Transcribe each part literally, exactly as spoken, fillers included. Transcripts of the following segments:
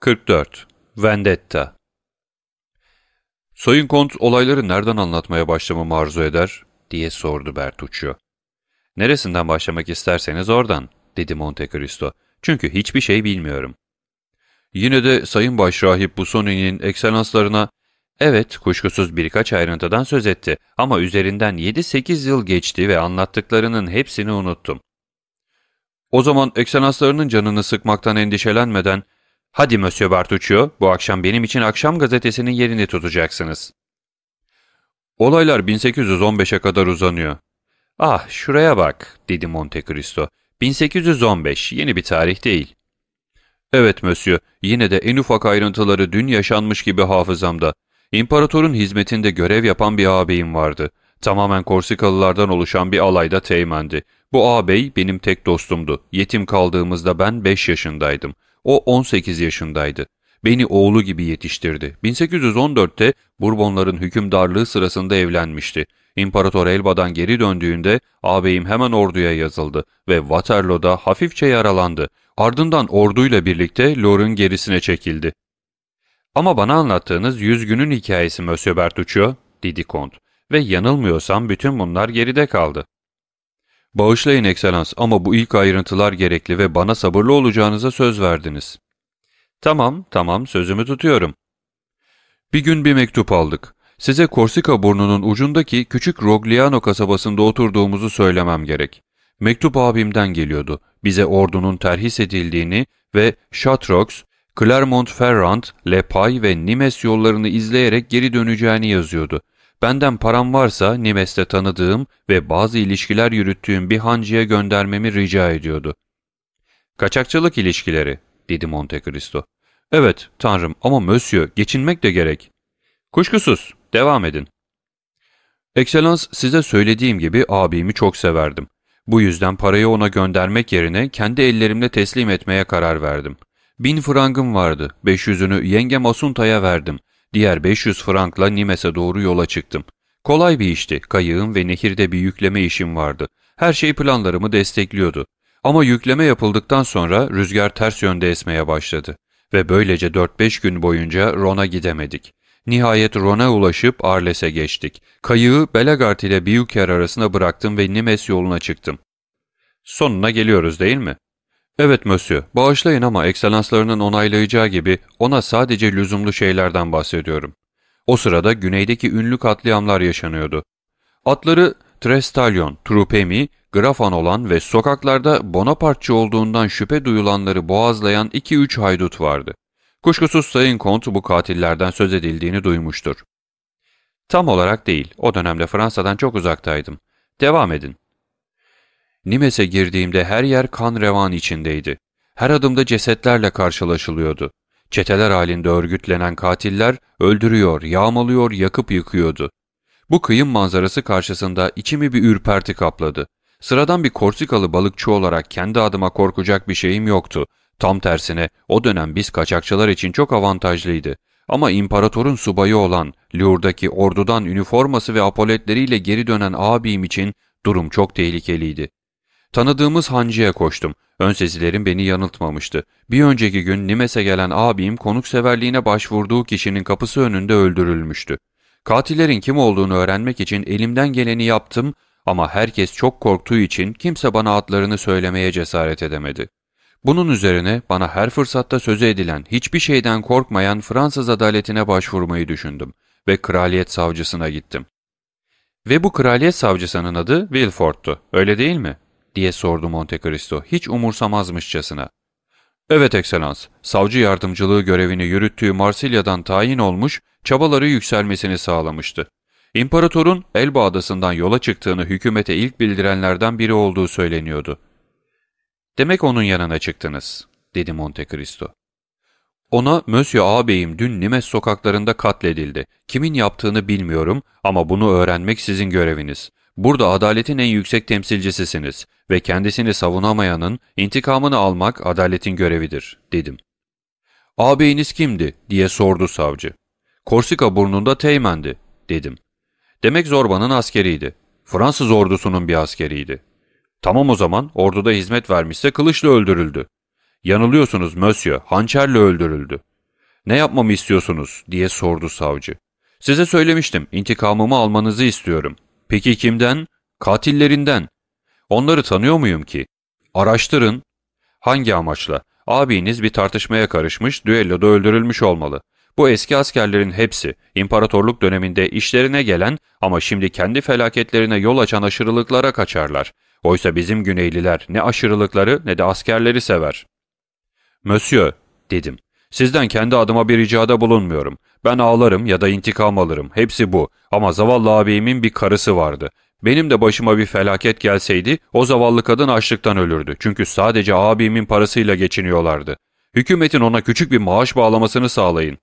kırk dört. Vendetta. Sayın Kont olayları nereden anlatmaya başlamamı arzu eder, diye sordu Bertuccio. Neresinden başlamak isterseniz oradan, dedi Monte Cristo. Çünkü hiçbir şey bilmiyorum. Yine de Sayın Başrahip Busoni'nin ekselanslarına, evet, kuşkusuz birkaç ayrıntıdan söz etti ama üzerinden yedi sekiz yıl geçti ve anlattıklarının hepsini unuttum. O zaman ekselanslarının canını sıkmaktan endişelenmeden, hadi Monsieur Bertuccio, bu akşam benim için akşam gazetesinin yerini tutacaksınız. Olaylar bin sekiz yüz on beşe kadar uzanıyor. Ah, şuraya bak, dedi Monte Cristo. bin sekiz yüz on beş, yeni bir tarih değil. Evet Monsieur, yine de en ufak ayrıntıları dün yaşanmış gibi hafızamda. İmparatorun hizmetinde görev yapan bir ağabeyim vardı. Tamamen Korsikalılardan oluşan bir alayda teğmendi. Bu ağabey benim tek dostumdu. Yetim kaldığımızda ben beş yaşındaydım. O on sekiz yaşındaydı. Beni oğlu gibi yetiştirdi. bin sekiz yüz on dörtte Bourbonların hükümdarlığı sırasında evlenmişti. İmparator Elba'dan geri döndüğünde ağabeyim hemen orduya yazıldı ve Waterloo'da hafifçe yaralandı. Ardından orduyla birlikte Loire'un gerisine çekildi. Ama bana anlattığınız yüz günün hikayesi Monsieur Bertuccio, dedi Kont, ve yanılmıyorsam bütün bunlar geride kaldı. Bağışlayın ekselans ama bu ilk ayrıntılar gerekli ve bana sabırlı olacağınıza söz verdiniz. Tamam, tamam, sözümü tutuyorum. Bir gün bir mektup aldık. Size Korsika burnunun ucundaki küçük Rogliano kasabasında oturduğumuzu söylemem gerek. Mektup abimden geliyordu. Bize ordunun terhis edildiğini ve Chartres, Clermont-Ferrand, Le Pay ve Nimes yollarını izleyerek geri döneceğini yazıyordu. Benden param varsa Nimes'te tanıdığım ve bazı ilişkiler yürüttüğüm bir hancıya göndermemi rica ediyordu. Kaçakçılık ilişkileri, dedi Monte Cristo. Evet, tanrım ama Monsieur, geçinmek de gerek. Kuşkusuz, devam edin. Ekselans, size söylediğim gibi abimi çok severdim. Bu yüzden parayı ona göndermek yerine kendi ellerimle teslim etmeye karar verdim. Bin frangım vardı, beş yüzünü yengem Asunta'ya verdim. Diğer beş yüz frankla Nimes'e doğru yola çıktım. Kolay bir işti, kayığım ve nehirde bir yükleme işim vardı. Her şey planlarımı destekliyordu. Ama yükleme yapıldıktan sonra rüzgar ters yönde esmeye başladı. Ve böylece dört beş gün boyunca Ron'a gidemedik. Nihayet Ron'a ulaşıp Arles'e geçtik. Kayığı Bellegarde ile Biyuker arasına bıraktım ve Nimes yoluna çıktım. Sonuna geliyoruz değil mi? Evet Monsieur, bağışlayın ama ekselanslarının onaylayacağı gibi ona sadece lüzumlu şeylerden bahsediyorum. O sırada güneydeki ünlü katliamlar yaşanıyordu. Atları Trestalion, Trupemi, Grafan olan ve sokaklarda Bonapartçı olduğundan şüphe duyulanları boğazlayan iki üç haydut vardı. Kuşkusuz Sayın Kont bu katillerden söz edildiğini duymuştur. Tam olarak değil, o dönemde Fransa'dan çok uzaktaydım. Devam edin. Nimes'e girdiğimde her yer kan revan içindeydi. Her adımda cesetlerle karşılaşılıyordu. Çeteler halinde örgütlenen katiller öldürüyor, yağmalıyor, yakıp yıkıyordu. Bu kıyım manzarası karşısında içimi bir ürperti kapladı. Sıradan bir Korsikalı balıkçı olarak kendi adıma korkacak bir şeyim yoktu. Tam tersine o dönem biz kaçakçılar için çok avantajlıydı. Ama imparatorun subayı olan Lourdes'daki ordudan üniforması ve apoletleriyle geri dönen ağabeyim için durum çok tehlikeliydi. Tanıdığımız hancıya koştum. Ön sezilerim beni yanıltmamıştı. Bir önceki gün Nimes'e gelen ağabeyim konukseverliğine başvurduğu kişinin kapısı önünde öldürülmüştü. Katillerin kim olduğunu öğrenmek için elimden geleni yaptım ama herkes çok korktuğu için kimse bana adlarını söylemeye cesaret edemedi. Bunun üzerine bana her fırsatta sözü edilen, hiçbir şeyden korkmayan Fransız adaletine başvurmayı düşündüm ve kraliyet savcısına gittim. Ve bu kraliyet savcısının adı Villefort'tu, öyle değil mi? Diye sordu Monte Cristo, hiç umursamazmışçasına. Evet ekselans, savcı yardımcılığı görevini yürüttüğü Marsilya'dan tayin olmuş, çabaları yükselmesini sağlamıştı. İmparatorun Elba adasından yola çıktığını hükümete ilk bildirenlerden biri olduğu söyleniyordu. Demek onun yanına çıktınız, dedi Monte Cristo. Ona, Monsieur ağabeyim dün Nimes sokaklarında katledildi. Kimin yaptığını bilmiyorum ama bunu öğrenmek sizin göreviniz. Burada adaletin en yüksek temsilcisisiniz ve kendisini savunamayanın intikamını almak adaletin görevidir, dedim. Ağabeyiniz kimdi, diye sordu savcı. Korsika burnunda teğmendi, dedim. Demek Zorba'nın askeriydi. Fransız ordusunun bir askeriydi. Tamam o zaman, orduda hizmet vermişse kılıçla öldürüldü. Yanılıyorsunuz Monsieur, hançerle öldürüldü. ''Ne yapmamı istiyorsunuz?'' diye sordu savcı. ''Size söylemiştim, intikamımı almanızı istiyorum.'' ''Peki kimden?'' ''Katillerinden.'' ''Onları tanıyor muyum ki?'' ''Araştırın.'' ''Hangi amaçla?'' ''Abiniz bir tartışmaya karışmış, düelloda öldürülmüş olmalı. Bu eski askerlerin hepsi, imparatorluk döneminde işlerine gelen ama şimdi kendi felaketlerine yol açan aşırılıklara kaçarlar. Oysa bizim Güneyliler ne aşırılıkları ne de askerleri sever.'' ''Monsieur'' dedim. ''Sizden kendi adıma bir ricada bulunmuyorum. Ben ağlarım ya da intikam alırım. Hepsi bu. Ama zavallı abimin bir karısı vardı. Benim de başıma bir felaket gelseydi o zavallı kadın açlıktan ölürdü. Çünkü sadece abimin parasıyla geçiniyorlardı. Hükümetin ona küçük bir maaş bağlamasını sağlayın.''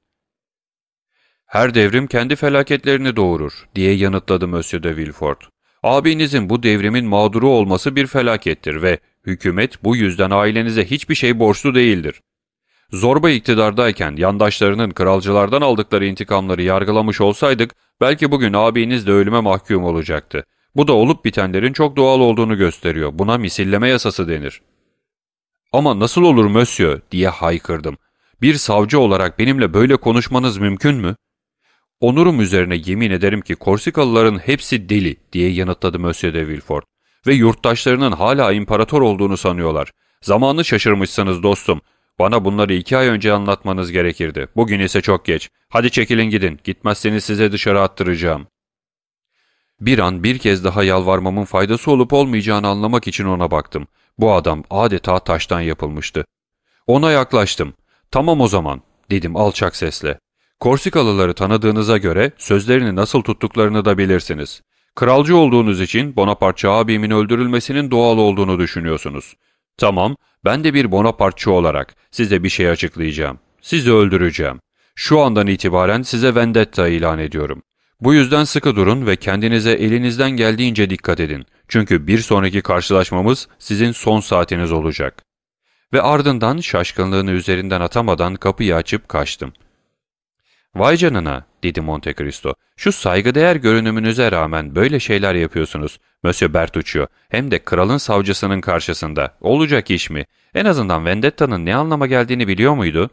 ''Her devrim kendi felaketlerini doğurur.'' diye yanıtladı Monsieur de Villefort. ''Abinizin bu devrimin mağduru olması bir felakettir ve hükümet bu yüzden ailenize hiçbir şey borçlu değildir. Zorba iktidardayken yandaşlarının kralcılardan aldıkları intikamları yargılamış olsaydık, belki bugün abiniz de ölüme mahkum olacaktı. Bu da olup bitenlerin çok doğal olduğunu gösteriyor. Buna misilleme yasası denir.'' ''Ama nasıl olur Monsieur?'' diye haykırdım. ''Bir savcı olarak benimle böyle konuşmanız mümkün mü?'' ''Onurum üzerine yemin ederim ki Korsikalıların hepsi deli.'' diye yanıtladı Monsieur de Villefort. ''Ve yurttaşlarının hala imparator olduğunu sanıyorlar. Zamanı şaşırmışsınız dostum. Bana bunları iki ay önce anlatmanız gerekirdi. Bugün ise çok geç. Hadi çekilin gidin. Gitmezseniz size dışarı attıracağım.'' Bir an bir kez daha yalvarmamın faydası olup olmayacağını anlamak için ona baktım. Bu adam adeta taştan yapılmıştı. Ona yaklaştım. ''Tamam o zaman.'' dedim alçak sesle. ''Korsikalıları tanıdığınıza göre sözlerini nasıl tuttuklarını da bilirsiniz. Kralcı olduğunuz için Bonapartçı abimin öldürülmesinin doğal olduğunu düşünüyorsunuz. Tamam, ben de bir Bonapartçı olarak size bir şey açıklayacağım. Sizi öldüreceğim. Şu andan itibaren size vendetta ilan ediyorum. Bu yüzden sıkı durun ve kendinize elinizden geldiğince dikkat edin. Çünkü bir sonraki karşılaşmamız sizin son saatiniz olacak.'' Ve ardından şaşkınlığını üzerinden atamadan kapıyı açıp kaçtım. ''Vay canına'' dedi Monte Cristo. ''Şu saygıdeğer görünümünüze rağmen böyle şeyler yapıyorsunuz Monsieur Bertuccio. Hem de kralın savcısının karşısında. Olacak iş mi? En azından vendetta'nın ne anlama geldiğini biliyor muydu?''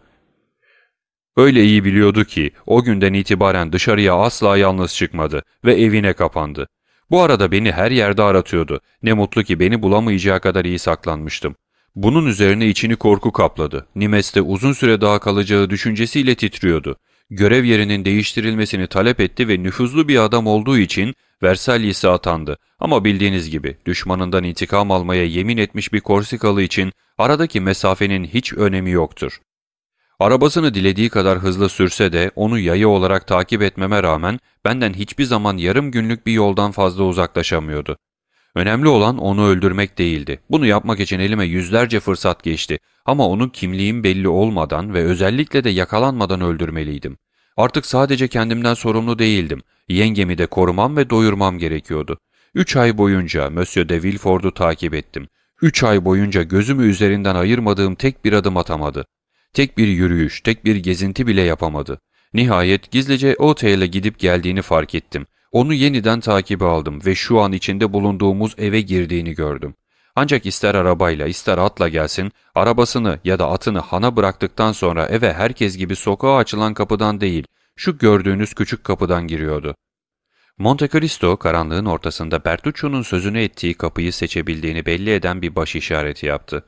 Öyle iyi biliyordu ki o günden itibaren dışarıya asla yalnız çıkmadı ve evine kapandı. Bu arada beni her yerde aratıyordu. Ne mutlu ki beni bulamayacağı kadar iyi saklanmıştım. Bunun üzerine içini korku kapladı. Nimes'te uzun süre daha kalacağı düşüncesiyle titriyordu. Görev yerinin değiştirilmesini talep etti ve nüfuzlu bir adam olduğu için Versailles'e atandı. Ama bildiğiniz gibi düşmanından intikam almaya yemin etmiş bir Korsikalı için aradaki mesafenin hiç önemi yoktur. Arabasını dilediği kadar hızlı sürse de onu yaya olarak takip etmeme rağmen benden hiçbir zaman yarım günlük bir yoldan fazla uzaklaşamıyordu. Önemli olan onu öldürmek değildi. Bunu yapmak için elime yüzlerce fırsat geçti ama onun kimliğim belli olmadan ve özellikle de yakalanmadan öldürmeliydim. Artık sadece kendimden sorumlu değildim. Yengemi de korumam ve doyurmam gerekiyordu. Üç ay boyunca Monsieur de Villefort'u takip ettim. Üç ay boyunca gözümü üzerinden ayırmadığım tek bir adım atamadı. Tek bir yürüyüş, tek bir gezinti bile yapamadı. Nihayet gizlice otele gidip geldiğini fark ettim. Onu yeniden takibe aldım ve şu an içinde bulunduğumuz eve girdiğini gördüm. Ancak ister arabayla ister atla gelsin, arabasını ya da atını hana bıraktıktan sonra eve herkes gibi sokağa açılan kapıdan değil, şu gördüğünüz küçük kapıdan giriyordu. Monte Cristo karanlığın ortasında Bertuccio'nun sözünü ettiği kapıyı seçebildiğini belli eden bir baş işareti yaptı.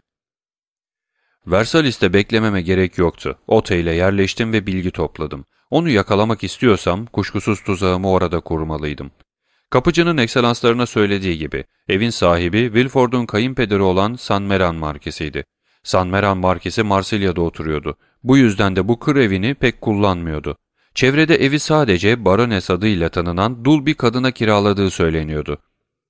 Versailles'te beklememe gerek yoktu. Otele yerleştim ve bilgi topladım. Onu yakalamak istiyorsam kuşkusuz tuzağımı orada kurmalıydım. Kapıcının ekselanslarına söylediği gibi evin sahibi Villefort'un kayınpederi olan San Meran Markesi'ydi. San Meran Markesi Marsilya'da oturuyordu. Bu yüzden de bu kır evini pek kullanmıyordu. Çevrede evi sadece Barones adıyla tanınan dul bir kadına kiraladığı söyleniyordu.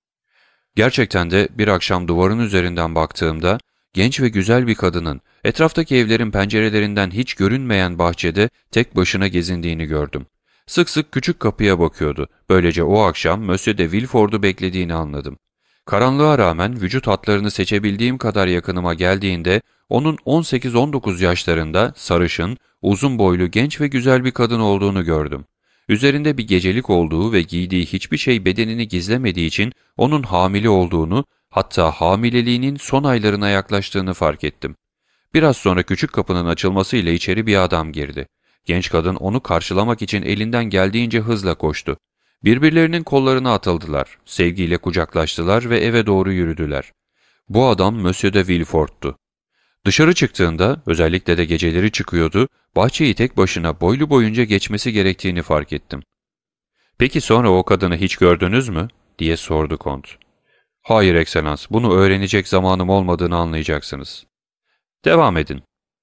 Gerçekten de bir akşam duvarın üzerinden baktığımda genç ve güzel bir kadının etraftaki evlerin pencerelerinden hiç görünmeyen bahçede tek başına gezindiğini gördüm. Sık sık küçük kapıya bakıyordu. Böylece o akşam Monsieur de Villefort'u beklediğini anladım. Karanlığa rağmen vücut hatlarını seçebildiğim kadar yakınıma geldiğinde onun on sekiz on dokuz yaşlarında sarışın, uzun boylu genç ve güzel bir kadın olduğunu gördüm. Üzerinde bir gecelik olduğu ve giydiği hiçbir şey bedenini gizlemediği için onun hamile olduğunu, hatta hamileliğinin son aylarına yaklaştığını fark ettim. Biraz sonra küçük kapının açılmasıyla içeri bir adam girdi. Genç kadın onu karşılamak için elinden geldiğince hızla koştu. Birbirlerinin kollarına atıldılar, sevgiyle kucaklaştılar ve eve doğru yürüdüler. Bu adam Monsieur de Villefort'tu. Dışarı çıktığında, özellikle de geceleri çıkıyordu, bahçeyi tek başına boylu boyunca geçmesi gerektiğini fark ettim. ''Peki sonra o kadını hiç gördünüz mü?'' diye sordu kont. ''Hayır ekselans, bunu öğrenecek zamanım olmadığını anlayacaksınız. Devam edin.''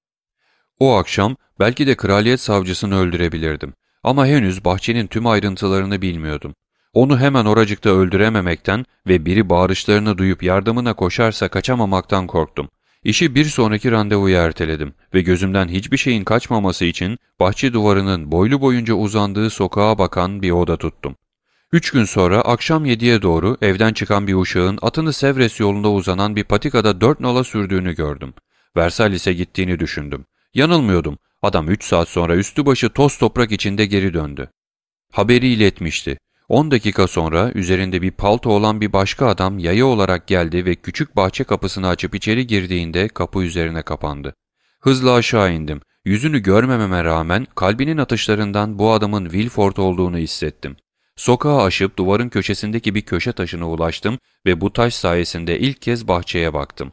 O akşam belki de kraliyet savcısını öldürebilirdim. Ama henüz bahçenin tüm ayrıntılarını bilmiyordum. Onu hemen oracıkta öldürememekten ve biri bağırışlarını duyup yardımına koşarsa kaçamamaktan korktum. İşi bir sonraki randevuya erteledim ve gözümden hiçbir şeyin kaçmaması için bahçe duvarının boylu boyunca uzandığı sokağa bakan bir oda tuttum. Üç gün sonra akşam yediye doğru evden çıkan bir uşağın atını Sevres yolunda uzanan bir patikada dört nala sürdüğünü gördüm. Versalis'e gittiğini düşündüm. Yanılmıyordum. Adam üç saat sonra üstü başı toz toprak içinde geri döndü. Haberi iletmişti. On dakika sonra üzerinde bir palto olan bir başka adam yaya olarak geldi ve küçük bahçe kapısını açıp içeri girdiğinde kapı üzerine kapandı. Hızla aşağı indim. Yüzünü görmememe rağmen kalbinin atışlarından bu adamın Villefort olduğunu hissettim. Sokağı aşıp duvarın köşesindeki bir köşe taşına ulaştım ve bu taş sayesinde ilk kez bahçeye baktım.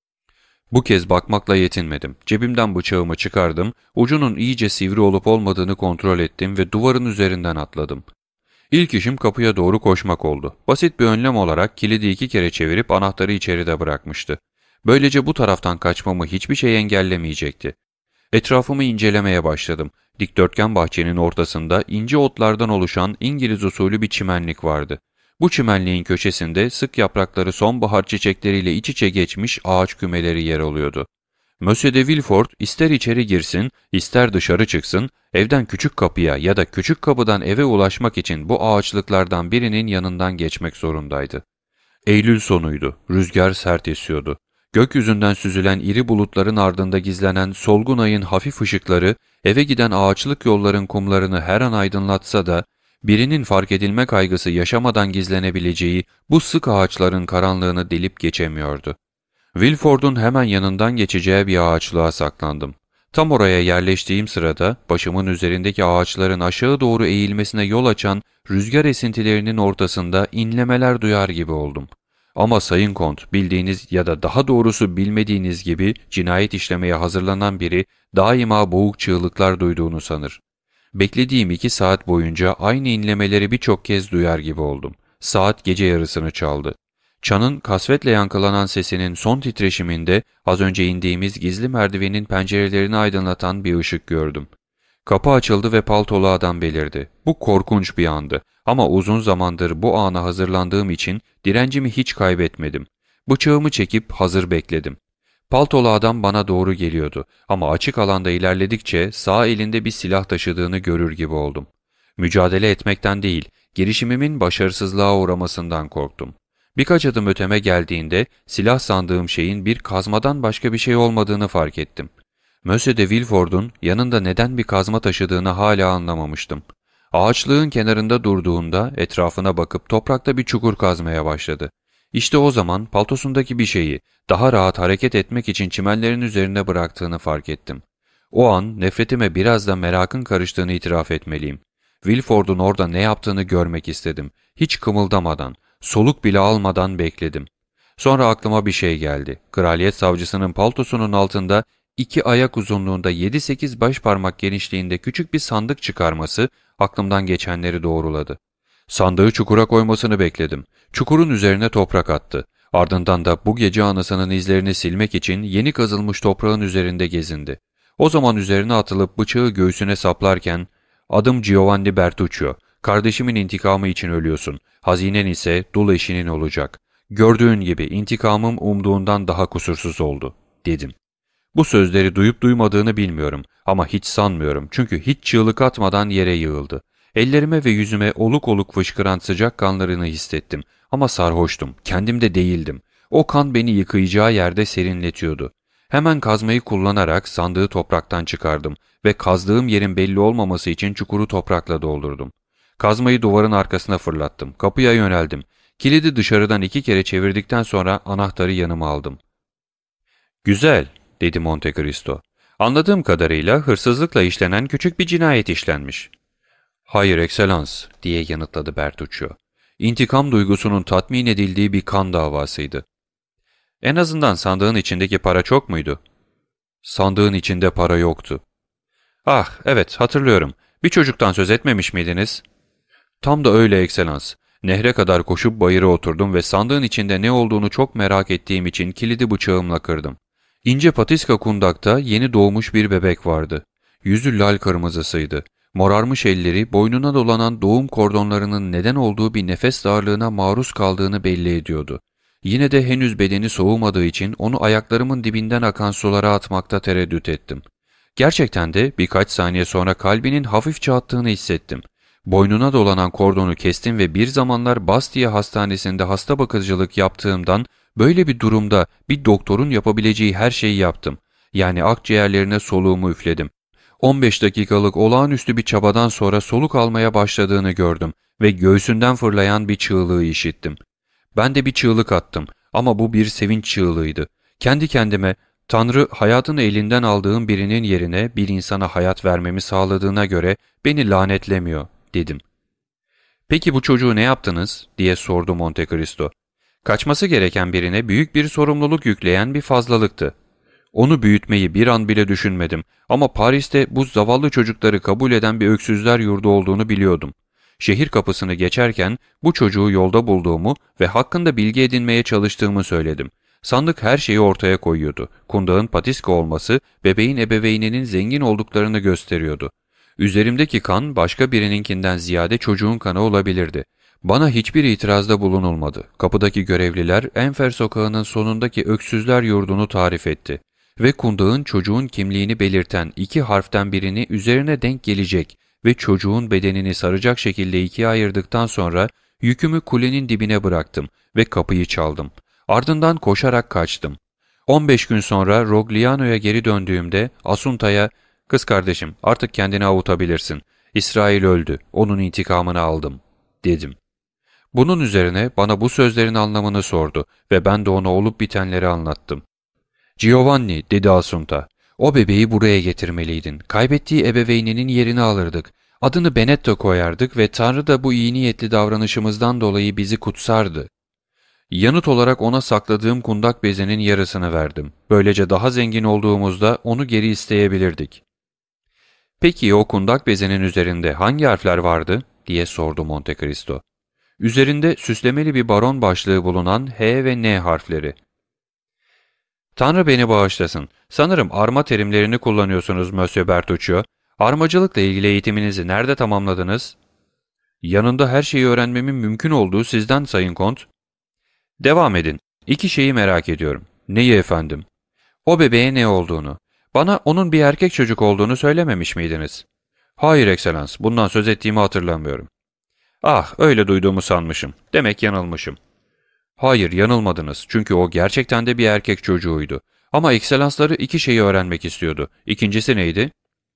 Bu kez bakmakla yetinmedim. Cebimden bıçağımı çıkardım, ucunun iyice sivri olup olmadığını kontrol ettim ve duvarın üzerinden atladım. İlk işim kapıya doğru koşmak oldu. Basit bir önlem olarak kilidi iki kere çevirip anahtarı içeride bırakmıştı. Böylece bu taraftan kaçmamı hiçbir şey engellemeyecekti. Etrafımı incelemeye başladım. Dikdörtgen bahçenin ortasında ince otlardan oluşan İngiliz usulü bir çimenlik vardı. Bu çimenliğin köşesinde sık yaprakları sonbahar çiçekleriyle iç içe geçmiş ağaç kümeleri yer alıyordu. Monsieur de Villefort ister içeri girsin, ister dışarı çıksın, evden küçük kapıya ya da küçük kapıdan eve ulaşmak için bu ağaçlıklardan birinin yanından geçmek zorundaydı. Eylül sonuydu, rüzgar sert esiyordu. Gökyüzünden süzülen iri bulutların ardında gizlenen solgun ayın hafif ışıkları eve giden ağaçlık yolların kumlarını her an aydınlatsa da, birinin fark edilme kaygısı yaşamadan gizlenebileceği bu sık ağaçların karanlığını delip geçemiyordu. Villefort'un hemen yanından geçeceği bir ağaçlığa saklandım. Tam oraya yerleştiğim sırada başımın üzerindeki ağaçların aşağı doğru eğilmesine yol açan rüzgar esintilerinin ortasında inlemeler duyar gibi oldum. Ama Sayın Kont, bildiğiniz ya da daha doğrusu bilmediğiniz gibi cinayet işlemeye hazırlanan biri daima boğuk çığlıklar duyduğunu sanır. Beklediğim iki saat boyunca aynı inlemeleri birçok kez duyar gibi oldum. Saat gece yarısını çaldı. Çanın kasvetle yankılanan sesinin son titreşiminde az önce indiğimiz gizli merdivenin pencerelerini aydınlatan bir ışık gördüm. Kapı açıldı ve paltolu adam belirdi. Bu korkunç bir andı ama uzun zamandır bu ana hazırlandığım için direncimi hiç kaybetmedim. Bıçağımı çekip hazır bekledim. Paltolu adam bana doğru geliyordu ama açık alanda ilerledikçe sağ elinde bir silah taşıdığını görür gibi oldum. Mücadele etmekten değil, girişimimin başarısızlığa uğramasından korktum. Birkaç adım öteme geldiğinde silah sandığım şeyin bir kazmadan başka bir şey olmadığını fark ettim. Monsieur de Villefort'un yanında neden bir kazma taşıdığını hala anlamamıştım. Ağaçlığın kenarında durduğunda etrafına bakıp toprakta bir çukur kazmaya başladı. İşte o zaman paltosundaki bir şeyi daha rahat hareket etmek için çimenlerin üzerine bıraktığını fark ettim. O an nefretime biraz da merakın karıştığını itiraf etmeliyim. Villefort'un orada ne yaptığını görmek istedim. Hiç kımıldamadan, soluk bile almadan bekledim. Sonra aklıma bir şey geldi. Kraliyet savcısının paltosunun altında iki ayak uzunluğunda yedi sekiz baş parmak genişliğinde küçük bir sandık çıkarması aklımdan geçenleri doğruladı. Sandığı çukura koymasını bekledim. Çukurun üzerine toprak attı. Ardından da bu gece anısının izlerini silmek için yeni kazılmış toprağın üzerinde gezindi. O zaman üzerine atılıp bıçağı göğsüne saplarken, "Adım Giovanni Bertuccio. Kardeşimin intikamı için ölüyorsun. Hazinen ise dul eşinin olacak. Gördüğün gibi intikamım umduğundan daha kusursuz oldu," dedim. Bu sözleri duyup duymadığını bilmiyorum ama hiç sanmıyorum çünkü hiç çığlık atmadan yere yığıldı. Ellerime ve yüzüme oluk oluk fışkıran sıcak kanlarını hissettim ama sarhoştum, kendimde değildim. O kan beni yıkayacağı yerde serinletiyordu. Hemen kazmayı kullanarak sandığı topraktan çıkardım ve kazdığım yerin belli olmaması için çukuru toprakla doldurdum. Kazmayı duvarın arkasına fırlattım, kapıya yöneldim. Kilidi dışarıdan iki kere çevirdikten sonra anahtarı yanıma aldım. "Güzel," dedi Monte Cristo. Anladığım kadarıyla hırsızlıkla işlenen küçük bir cinayet işlenmiş. Hayır ekselans, diye yanıtladı Bertuccio. İntikam duygusunun tatmin edildiği bir kan davasıydı. En azından sandığın içindeki para çok muydu? Sandığın içinde para yoktu. Ah, evet hatırlıyorum. Bir çocuktan söz etmemiş miydiniz? Tam da öyle ekselans. Nehre kadar koşup bayıra oturdum ve sandığın içinde ne olduğunu çok merak ettiğim için kilidi bıçağımla kırdım. İnce patiska kundakta yeni doğmuş bir bebek vardı. Yüzü lal kırmızısıydı. Morarmış elleri boynuna dolanan doğum kordonlarının neden olduğu bir nefes darlığına maruz kaldığını belli ediyordu. Yine de henüz bedeni soğumadığı için onu ayaklarımın dibinden akan sulara atmakta tereddüt ettim. Gerçekten de birkaç saniye sonra kalbinin hafifçe attığını hissettim. Boynuna dolanan kordonu kestim ve bir zamanlar Bastia Hastanesi'nde hasta bakıcılık yaptığımdan böyle bir durumda bir doktorun yapabileceği her şeyi yaptım. Yani akciğerlerine soluğumu üfledim. on beş dakikalık olağanüstü bir çabadan sonra soluk almaya başladığını gördüm ve göğsünden fırlayan bir çığlığı işittim. Ben de bir çığlık attım ama bu bir sevinç çığlığıydı. Kendi kendime, Tanrı hayatını elinden aldığım birinin yerine bir insana hayat vermemi sağladığına göre beni lanetlemiyor, dedim. Peki bu çocuğu ne yaptınız, diye sordu Monte Cristo. Kaçması gereken birine büyük bir sorumluluk yükleyen bir fazlalıktı. Onu büyütmeyi bir an bile düşünmedim ama Paris'te bu zavallı çocukları kabul eden bir öksüzler yurdu olduğunu biliyordum. Şehir kapısını geçerken bu çocuğu yolda bulduğumu ve hakkında bilgi edinmeye çalıştığımı söyledim. Sandık her şeyi ortaya koyuyordu. Kundağın patiska olması bebeğin ebeveyninin zengin olduklarını gösteriyordu. Üzerimdeki kan başka birininkinden ziyade çocuğun kanı olabilirdi. Bana hiçbir itirazda bulunulmadı. Kapıdaki görevliler Enfer sokağının sonundaki öksüzler yurdunu tarif etti. Ve kundağın çocuğun kimliğini belirten iki harften birini üzerine denk gelecek ve çocuğun bedenini saracak şekilde ikiye ayırdıktan sonra yükümü kulenin dibine bıraktım ve kapıyı çaldım. Ardından koşarak kaçtım. on beş gün sonra Rogliano'ya geri döndüğümde Asunta'ya "Kız kardeşim, artık kendini avutabilirsin. İsrail öldü, onun intikamını aldım," dedim. Bunun üzerine bana bu sözlerin anlamını sordu ve ben de ona olup bitenleri anlattım. "Giovanni," dedi Asunta, "o bebeği buraya getirmeliydin. Kaybettiği ebeveyninin yerini alırdık. Adını Benedetto koyardık ve Tanrı da bu iyi niyetli davranışımızdan dolayı bizi kutsardı." Yanıt olarak ona sakladığım kundak bezinin yarısını verdim. Böylece daha zengin olduğumuzda onu geri isteyebilirdik. "Peki o kundak bezinin üzerinde hangi harfler vardı?" diye sordu Monte Cristo. "Üzerinde süslemeli bir baron başlığı bulunan H ve N harfleri." "Tanrı beni bağışlasın. Sanırım arma terimlerini kullanıyorsunuz Monsieur Bertuccio. Armacılıkla ilgili eğitiminizi nerede tamamladınız?" "Yanında her şeyi öğrenmemin mümkün olduğu sizden Sayın Kont." "Devam edin. İki şeyi merak ediyorum." "Neyi efendim?" "O bebeğe ne olduğunu. Bana onun bir erkek çocuk olduğunu söylememiş miydiniz?" "Hayır ekselans, bundan söz ettiğimi hatırlamıyorum." "Ah, öyle duyduğumu sanmışım. Demek yanılmışım." "Hayır, yanılmadınız çünkü o gerçekten de bir erkek çocuğuydu. Ama ekselansları iki şeyi öğrenmek istiyordu. İkincisi neydi?"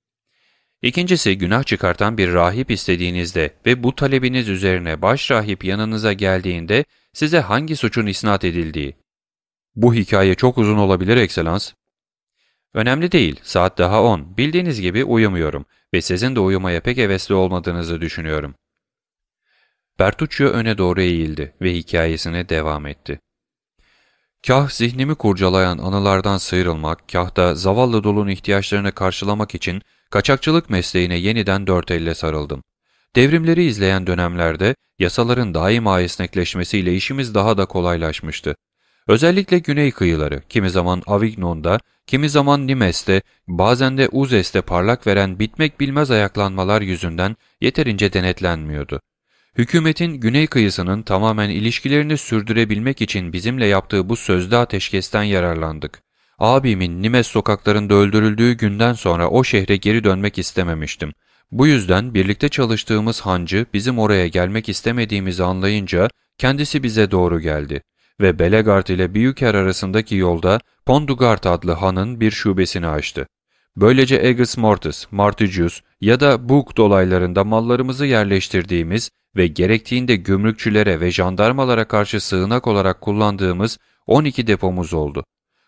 "İkincisi günah çıkartan bir rahip istediğinizde ve bu talebiniz üzerine baş rahip yanınıza geldiğinde size hangi suçun isnat edildiği." "Bu hikaye çok uzun olabilir ekselans." "Önemli değil, saat daha on. Bildiğiniz gibi uyumuyorum ve sizin de uyumaya pek hevesli olmadığınızı düşünüyorum." Bertuccio öne doğru eğildi ve hikayesine devam etti. "Kah zihnimi kurcalayan anılardan sıyrılmak, kah da zavallı dolun ihtiyaçlarını karşılamak için kaçakçılık mesleğine yeniden dört elle sarıldım. Devrimleri izleyen dönemlerde yasaların daima esnekleşmesiyle işimiz daha da kolaylaşmıştı. Özellikle güney kıyıları, kimi zaman Avignon'da, kimi zaman Nimes'te, bazen de Uzes'te parlak veren bitmek bilmez ayaklanmalar yüzünden yeterince denetlenmiyordu. Hükümetin güney kıyısının tamamen ilişkilerini sürdürebilmek için bizimle yaptığı bu sözlü ateşkesten yararlandık. Abimin Nimes sokaklarında öldürüldüğü günden sonra o şehre geri dönmek istememiştim. Bu yüzden birlikte çalıştığımız hancı bizim oraya gelmek istemediğimizi anlayınca kendisi bize doğru geldi ve Belegard ile Büyüker arasındaki yolda Pondugard adlı hanın bir şubesini açtı. Böylece Aegis Mortis, Martigius ya da Bug dolaylarında mallarımızı yerleştirdiğimiz ve gerektiğinde gümrükçülere ve jandarmalara karşı sığınak olarak kullandığımız on iki depomuz oldu.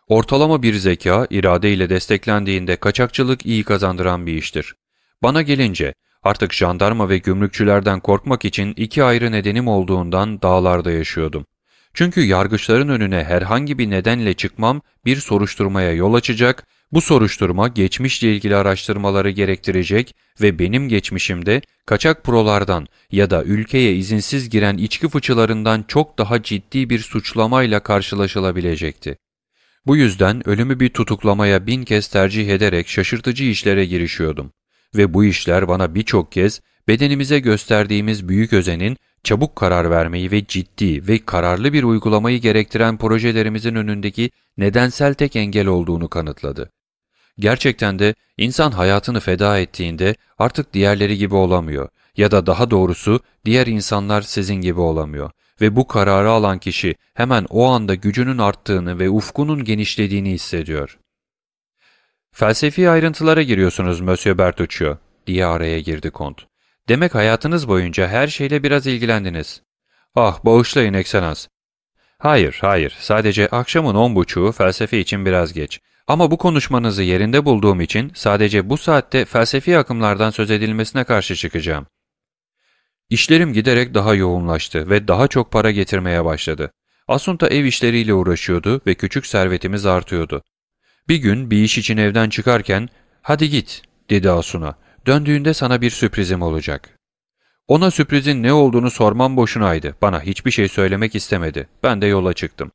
Ortalama bir zeka, irade ile desteklendiğinde kaçakçılık iyi kazandıran bir iştir. Bana gelince, artık jandarma ve gümrükçülerden korkmak için iki ayrı nedenim olduğundan dağlarda yaşıyordum. Çünkü yargıçların önüne herhangi bir nedenle çıkmam bir soruşturmaya yol açacak, bu soruşturma geçmişle ilgili araştırmaları gerektirecek ve benim geçmişimde kaçak prolardan ya da ülkeye izinsiz giren içki fıçılarından çok daha ciddi bir suçlamayla karşılaşılabilecekti. Bu yüzden ölümü bir tutuklamaya bin kez tercih ederek şaşırtıcı işlere girişiyordum. Ve bu işler bana birçok kez bedenimize gösterdiğimiz büyük özenin çabuk karar vermeyi ve ciddi ve kararlı bir uygulamayı gerektiren projelerimizin önündeki nedensel tek engel olduğunu kanıtladı. Gerçekten de insan hayatını feda ettiğinde artık diğerleri gibi olamıyor ya da daha doğrusu diğer insanlar sizin gibi olamıyor ve bu kararı alan kişi hemen o anda gücünün arttığını ve ufkunun genişlediğini hissediyor. Felsefi ayrıntılara giriyorsunuz Monsieur Bertuccio, diye araya girdi Kont. Demek hayatınız boyunca her şeyle biraz ilgilendiniz. Ah, bağışlayın Ekselans. Hayır, hayır, sadece akşamın on buçuğu felsefe için biraz geç. Ama bu konuşmanızı yerinde bulduğum için sadece bu saatte felsefi akımlardan söz edilmesine karşı çıkacağım. İşlerim giderek daha yoğunlaştı ve daha çok para getirmeye başladı. Asunta ev işleriyle uğraşıyordu ve küçük servetimiz artıyordu. Bir gün bir iş için evden çıkarken, "Hadi git," dedi Asun'a. "Döndüğünde sana bir sürprizim olacak." Ona sürprizin ne olduğunu sormam boşunaydı. Bana hiçbir şey söylemek istemedi. Ben de yola çıktım.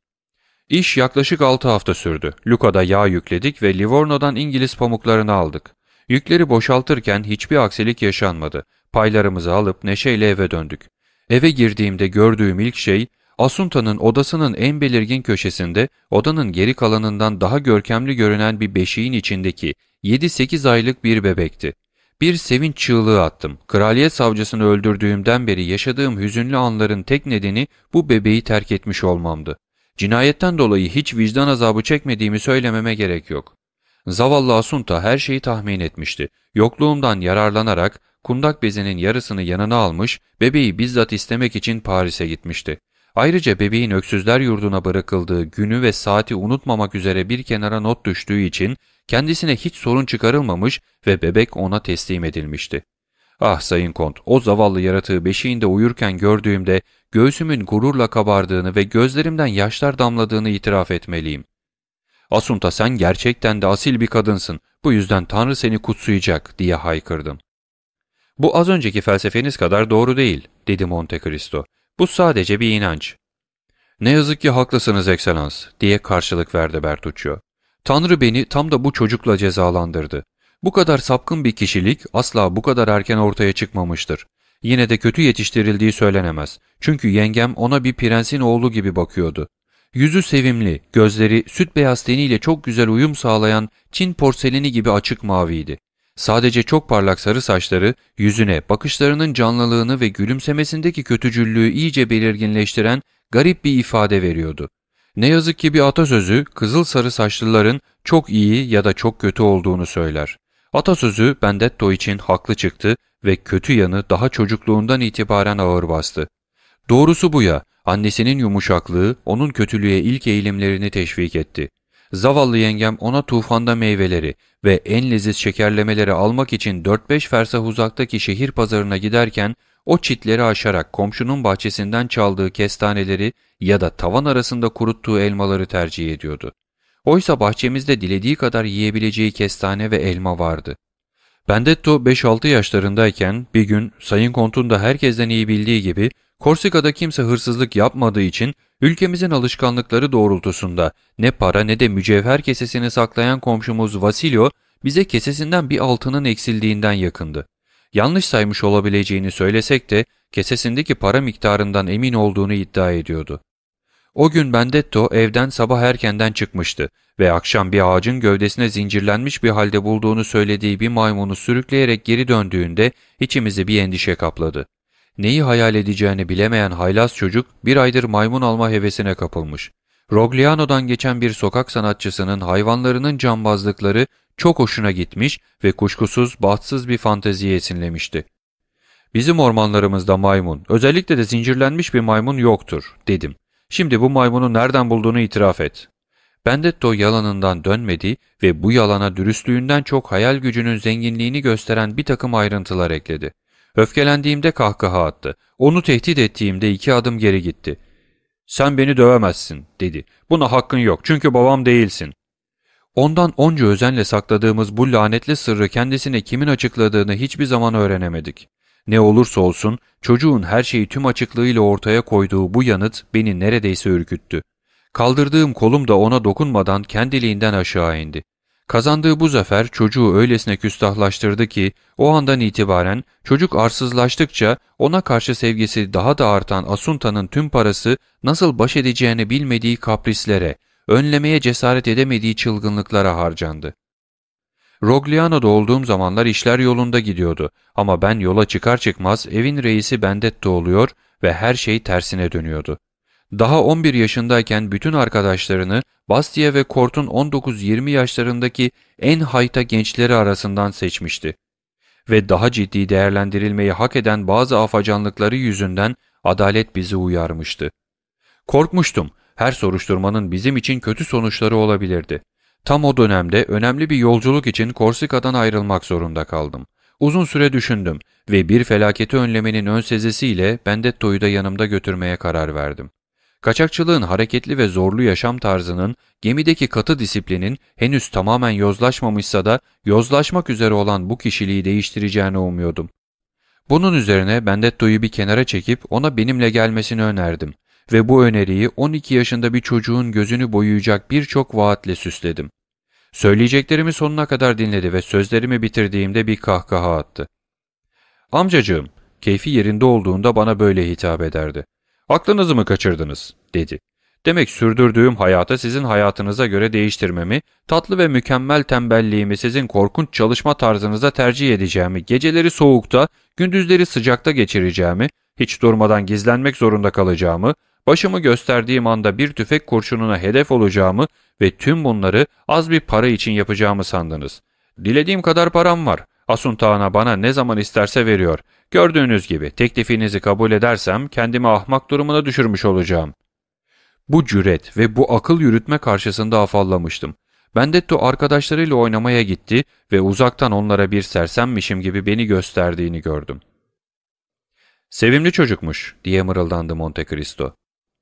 İş yaklaşık altı hafta sürdü. Luca'da yağ yükledik ve Livorno'dan İngiliz pamuklarını aldık. Yükleri boşaltırken hiçbir aksilik yaşanmadı. Paylarımızı alıp neşeyle eve döndük. Eve girdiğimde gördüğüm ilk şey, Asunta'nın odasının en belirgin köşesinde odanın geri kalanından daha görkemli görünen bir beşiğin içindeki yedi sekiz aylık bir bebekti. Bir sevinç çığlığı attım. Kraliyet savcısını öldürdüğümden beri yaşadığım hüzünlü anların tek nedeni bu bebeği terk etmiş olmamdı. Cinayetten dolayı hiç vicdan azabı çekmediğimi söylememe gerek yok. Zavallı Asunta her şeyi tahmin etmişti. Yokluğumdan yararlanarak kundak bezinin yarısını yanına almış, bebeği bizzat istemek için Paris'e gitmişti. Ayrıca bebeğin öksüzler yurduna bırakıldığı günü ve saati unutmamak üzere bir kenara not düştüğü için kendisine hiç sorun çıkarılmamış ve bebek ona teslim edilmişti. Ah Sayın Kont, o zavallı yaratığı beşiğinde uyurken gördüğümde göğsümün gururla kabardığını ve gözlerimden yaşlar damladığını itiraf etmeliyim. "Asunta, sen gerçekten de asil bir kadınsın, bu yüzden Tanrı seni kutsayacak," diye haykırdım. "Bu az önceki felsefeniz kadar doğru değil," dedi Monte Cristo. "Bu sadece bir inanç." "Ne yazık ki haklısınız Ekselans," diye karşılık verdi Bertuccio. "Tanrı beni tam da bu çocukla cezalandırdı. Bu kadar sapkın bir kişilik asla bu kadar erken ortaya çıkmamıştır. Yine de kötü yetiştirildiği söylenemez. Çünkü yengem ona bir prensin oğlu gibi bakıyordu. Yüzü sevimli, gözleri süt beyaz teniyle çok güzel uyum sağlayan Çin porseleni gibi açık maviydi. Sadece çok parlak sarı saçları, yüzüne bakışlarının canlılığını ve gülümsemesindeki kötücüllüğü iyice belirginleştiren garip bir ifade veriyordu. Ne yazık ki bir atasözü, kızıl sarı saçlıların çok iyi ya da çok kötü olduğunu söyler. Atasözü Benedetto için haklı çıktı ve kötü yanı daha çocukluğundan itibaren ağır bastı. Doğrusu bu ya, annesinin yumuşaklığı onun kötülüğe ilk eğilimlerini teşvik etti. Zavallı yengem ona tufanda meyveleri ve en leziz şekerlemeleri almak için dört beş fersah uzaktaki şehir pazarına giderken o çitleri aşarak komşunun bahçesinden çaldığı kestaneleri ya da tavan arasında kuruttuğu elmaları tercih ediyordu. Oysa bahçemizde dilediği kadar yiyebileceği kestane ve elma vardı. Benedetto beş altı yaşlarındayken bir gün Sayın Kont'un da herkesten iyi bildiği gibi Korsika'da kimse hırsızlık yapmadığı için ülkemizin alışkanlıkları doğrultusunda ne para ne de mücevher kesesini saklayan komşumuz Vasilio bize kesesinden bir altının eksildiğinden yakındı. Yanlış saymış olabileceğini söylesek de kesesindeki para miktarından emin olduğunu iddia ediyordu. O gün Benedetto evden sabah erkenden çıkmıştı ve akşam bir ağacın gövdesine zincirlenmiş bir halde bulduğunu söylediği bir maymunu sürükleyerek geri döndüğünde içimizi bir endişe kapladı. Neyi hayal edeceğini bilemeyen haylaz çocuk bir aydır maymun alma hevesine kapılmış. Rogliano'dan geçen bir sokak sanatçısının hayvanlarının cambazlıkları çok hoşuna gitmiş ve kuşkusuz bahtsız bir fanteziye esinlemişti. "Bizim ormanlarımızda maymun, özellikle de zincirlenmiş bir maymun yoktur," dedim. "Şimdi bu maymunu nereden bulduğunu itiraf et." Benedetto yalanından dönmedi ve bu yalana dürüstlüğünden çok hayal gücünün zenginliğini gösteren bir takım ayrıntılar ekledi. Öfkelendiğimde kahkaha attı. Onu tehdit ettiğimde iki adım geri gitti. ''Sen beni dövemezsin.'' dedi. ''Buna hakkın yok çünkü babam değilsin.'' Ondan onca özenle sakladığımız bu lanetli sırrı kendisine kimin açıkladığını hiçbir zaman öğrenemedik. Ne olursa olsun çocuğun her şeyi tüm açıklığıyla ortaya koyduğu bu yanıt beni neredeyse ürküttü. Kaldırdığım kolum da ona dokunmadan kendiliğinden aşağı indi. Kazandığı bu zafer çocuğu öylesine küstahlaştırdı ki o andan itibaren çocuk arsızlaştıkça ona karşı sevgisi daha da artan Asunta'nın tüm parası nasıl baş edeceğini bilmediği kaprislere, önlemeye cesaret edemediği çılgınlıklara harcandı. Rogliano'da olduğum zamanlar işler yolunda gidiyordu ama ben yola çıkar çıkmaz evin reisi Benedetto oluyor ve her şey tersine dönüyordu. Daha on bir yaşındayken bütün arkadaşlarını Bastia ve Kort'un on dokuz yirmi yaşlarındaki en hayta gençleri arasından seçmişti. Ve daha ciddi değerlendirilmeyi hak eden bazı afacanlıkları yüzünden adalet bizi uyarmıştı. Korkmuştum, her soruşturmanın bizim için kötü sonuçları olabilirdi. Tam o dönemde önemli bir yolculuk için Korsika'dan ayrılmak zorunda kaldım. Uzun süre düşündüm ve bir felaketi önlemenin ön sezisiyle Benedetto'yu da yanımda götürmeye karar verdim. Kaçakçılığın hareketli ve zorlu yaşam tarzının, gemideki katı disiplinin henüz tamamen yozlaşmamışsa da yozlaşmak üzere olan bu kişiliği değiştireceğini umuyordum. Bunun üzerine Benedetto'yu bir kenara çekip ona benimle gelmesini önerdim ve bu öneriyi on iki yaşında bir çocuğun gözünü boyayacak birçok vaatle süsledim. Söyleyeceklerimi sonuna kadar dinledi ve sözlerimi bitirdiğimde bir kahkaha attı. ''Amcacığım'' keyfi yerinde olduğunda bana böyle hitap ederdi. ''Aklınızı mı kaçırdınız?'' dedi. ''Demek sürdürdüğüm hayatı sizin hayatınıza göre değiştirmemi, tatlı ve mükemmel tembelliğimi sizin korkunç çalışma tarzınıza tercih edeceğimi, geceleri soğukta, gündüzleri sıcakta geçireceğimi, hiç durmadan gizlenmek zorunda kalacağımı, başımı gösterdiğim anda bir tüfek kurşununa hedef olacağımı ve tüm bunları az bir para için yapacağımı sandınız. Dilediğim kadar param var. Asunta Ana bana ne zaman isterse veriyor. Gördüğünüz gibi teklifinizi kabul edersem kendimi ahmak durumuna düşürmüş olacağım.'' Bu cüret ve bu akıl yürütme karşısında afallamıştım. Benedetto arkadaşlarıyla oynamaya gitti ve uzaktan onlara bir sersemmişim gibi beni gösterdiğini gördüm. ''Sevimli çocukmuş'' diye mırıldandı Monte Cristo.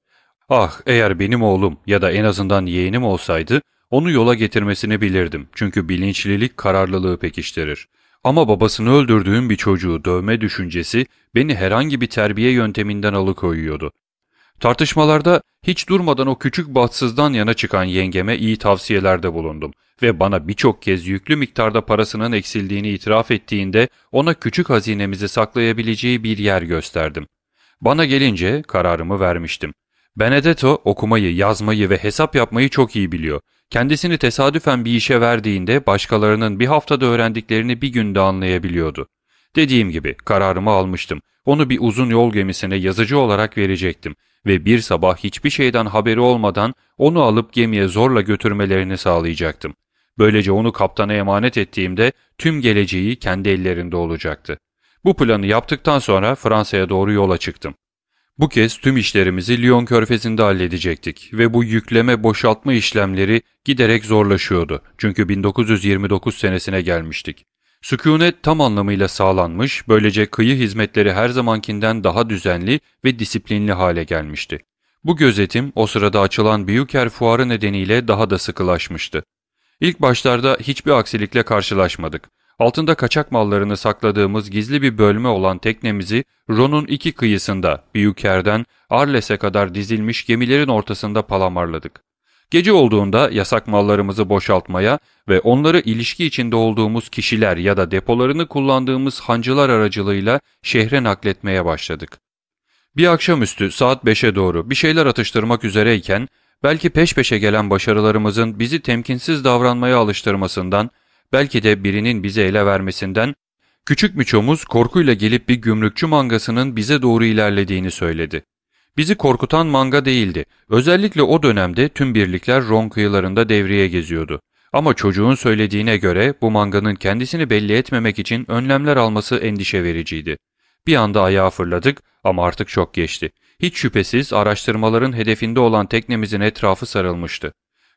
''Ah, eğer benim oğlum ya da en azından yeğenim olsaydı onu yola getirmesini bilirdim çünkü bilinçlilik kararlılığı pekiştirir. Ama babasını öldürdüğüm bir çocuğu dövme düşüncesi beni herhangi bir terbiye yönteminden alıkoyuyordu. Tartışmalarda hiç durmadan o küçük bahtsızdan yana çıkan yengeme iyi tavsiyelerde bulundum ve bana birçok kez yüklü miktarda parasının eksildiğini itiraf ettiğinde ona küçük hazinemizi saklayabileceği bir yer gösterdim. Bana gelince kararımı vermiştim. Benedetto okumayı, yazmayı ve hesap yapmayı çok iyi biliyor. Kendisini tesadüfen bir işe verdiğinde başkalarının bir haftada öğrendiklerini bir günde anlayabiliyordu. Dediğim gibi kararımı almıştım. Onu bir uzun yol gemisine yazıcı olarak verecektim ve bir sabah hiçbir şeyden haberi olmadan onu alıp gemiye zorla götürmelerini sağlayacaktım. Böylece onu kaptana emanet ettiğimde tüm geleceği kendi ellerinde olacaktı. Bu planı yaptıktan sonra Fransa'ya doğru yola çıktım. Bu kez tüm işlerimizi Lyon Körfezi'nde halledecektik ve bu yükleme boşaltma işlemleri giderek zorlaşıyordu çünkü bin dokuz yüz yirmi dokuz senesine gelmiştik. Sükunet tam anlamıyla sağlanmış, böylece kıyı hizmetleri her zamankinden daha düzenli ve disiplinli hale gelmişti. Bu gözetim o sırada açılan Büyüker Fuarı nedeniyle daha da sıkılaşmıştı. İlk başlarda hiçbir aksilikle karşılaşmadık. Altında kaçak mallarını sakladığımız gizli bir bölme olan teknemizi Ron'un iki kıyısında Büyüker'den Arles'e kadar dizilmiş gemilerin ortasında palamarladık. Gece olduğunda yasak mallarımızı boşaltmaya ve onları ilişki içinde olduğumuz kişiler ya da depolarını kullandığımız hancılar aracılığıyla şehre nakletmeye başladık. Bir akşamüstü saat beşe doğru bir şeyler atıştırmak üzereyken belki peş peşe gelen başarılarımızın bizi temkinsiz davranmaya alıştırmasından, belki de birinin bize ele vermesinden, küçük miçomuz korkuyla gelip bir gümrükçü mangasının bize doğru ilerlediğini söyledi. Bizi korkutan manga değildi. Özellikle o dönemde tüm birlikler Ron kıyılarında devreye geziyordu. Ama çocuğun söylediğine göre bu manganın kendisini belli etmemek için önlemler alması endişe vericiydi. Bir anda ayağa fırladık ama artık çok geçti. Hiç şüphesiz araştırmaların hedefinde olan teknemizin etrafı sarılmıştı.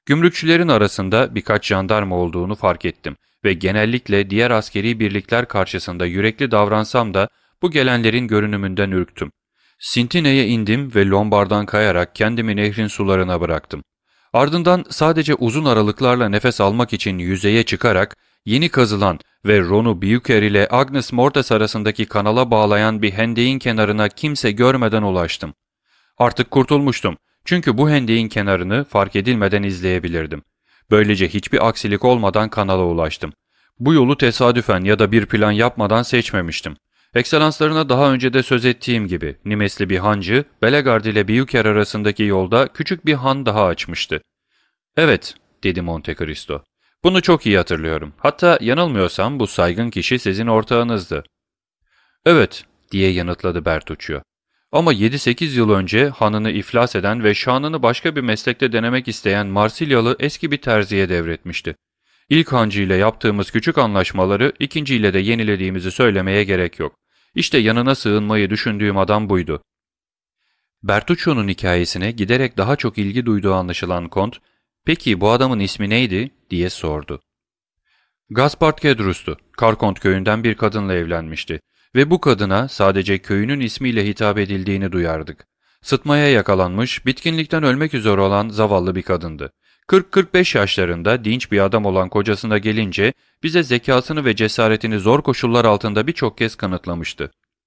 Gümrükçülerin arasında birkaç jandarma olduğunu fark ettim ve genellikle diğer askeri birlikler karşısında yürekli davransam da bu gelenlerin görünümünden ürktüm. Sintine'ye indim ve Lombard'dan kayarak kendimi nehrin sularına bıraktım. Ardından sadece uzun aralıklarla nefes almak için yüzeye çıkarak yeni kazılan ve Ronu Büyüker ile Agnes Mortes arasındaki kanala bağlayan bir hendeğin kenarına kimse görmeden ulaştım. Artık kurtulmuştum çünkü bu hendeğin kenarını fark edilmeden izleyebilirdim. Böylece hiçbir aksilik olmadan kanala ulaştım. Bu yolu tesadüfen ya da bir plan yapmadan seçmemiştim. Ekselanslarına daha önce de söz ettiğim gibi Nimesli bir hancı, Bellegarde ile Büyüker arasındaki yolda küçük bir han daha açmıştı. "Evet," dedi Monte Cristo. "Bunu çok iyi hatırlıyorum. Hatta yanılmıyorsam bu saygın kişi sizin ortağınızdı." "Evet," diye yanıtladı Bertuccio. "Ama yedi sekiz yıl önce hanını iflas eden ve şanını başka bir meslekte denemek isteyen Marsilyalı eski bir terziye devretmişti. İlk hancı ile yaptığımız küçük anlaşmaları ikinci ile de yenilediğimizi söylemeye gerek yok. İşte yanına sığınmayı düşündüğüm adam buydu." Bertuccio'nun hikayesine giderek daha çok ilgi duyduğu anlaşılan Kont, "Peki bu adamın ismi neydi?" diye sordu. Gaspard Kedrus'tu. Karkont köyünden bir kadınla evlenmişti ve bu kadına sadece köyünün ismiyle hitap edildiğini duyardık. Sıtmaya yakalanmış, bitkinlikten ölmek üzere olan zavallı bir kadındı. kırk kırk beş yaşlarında dinç bir adam olan kocasına gelince bize zekasını ve cesaretini zor koşullar altında birçok kez kanıtlamıştı.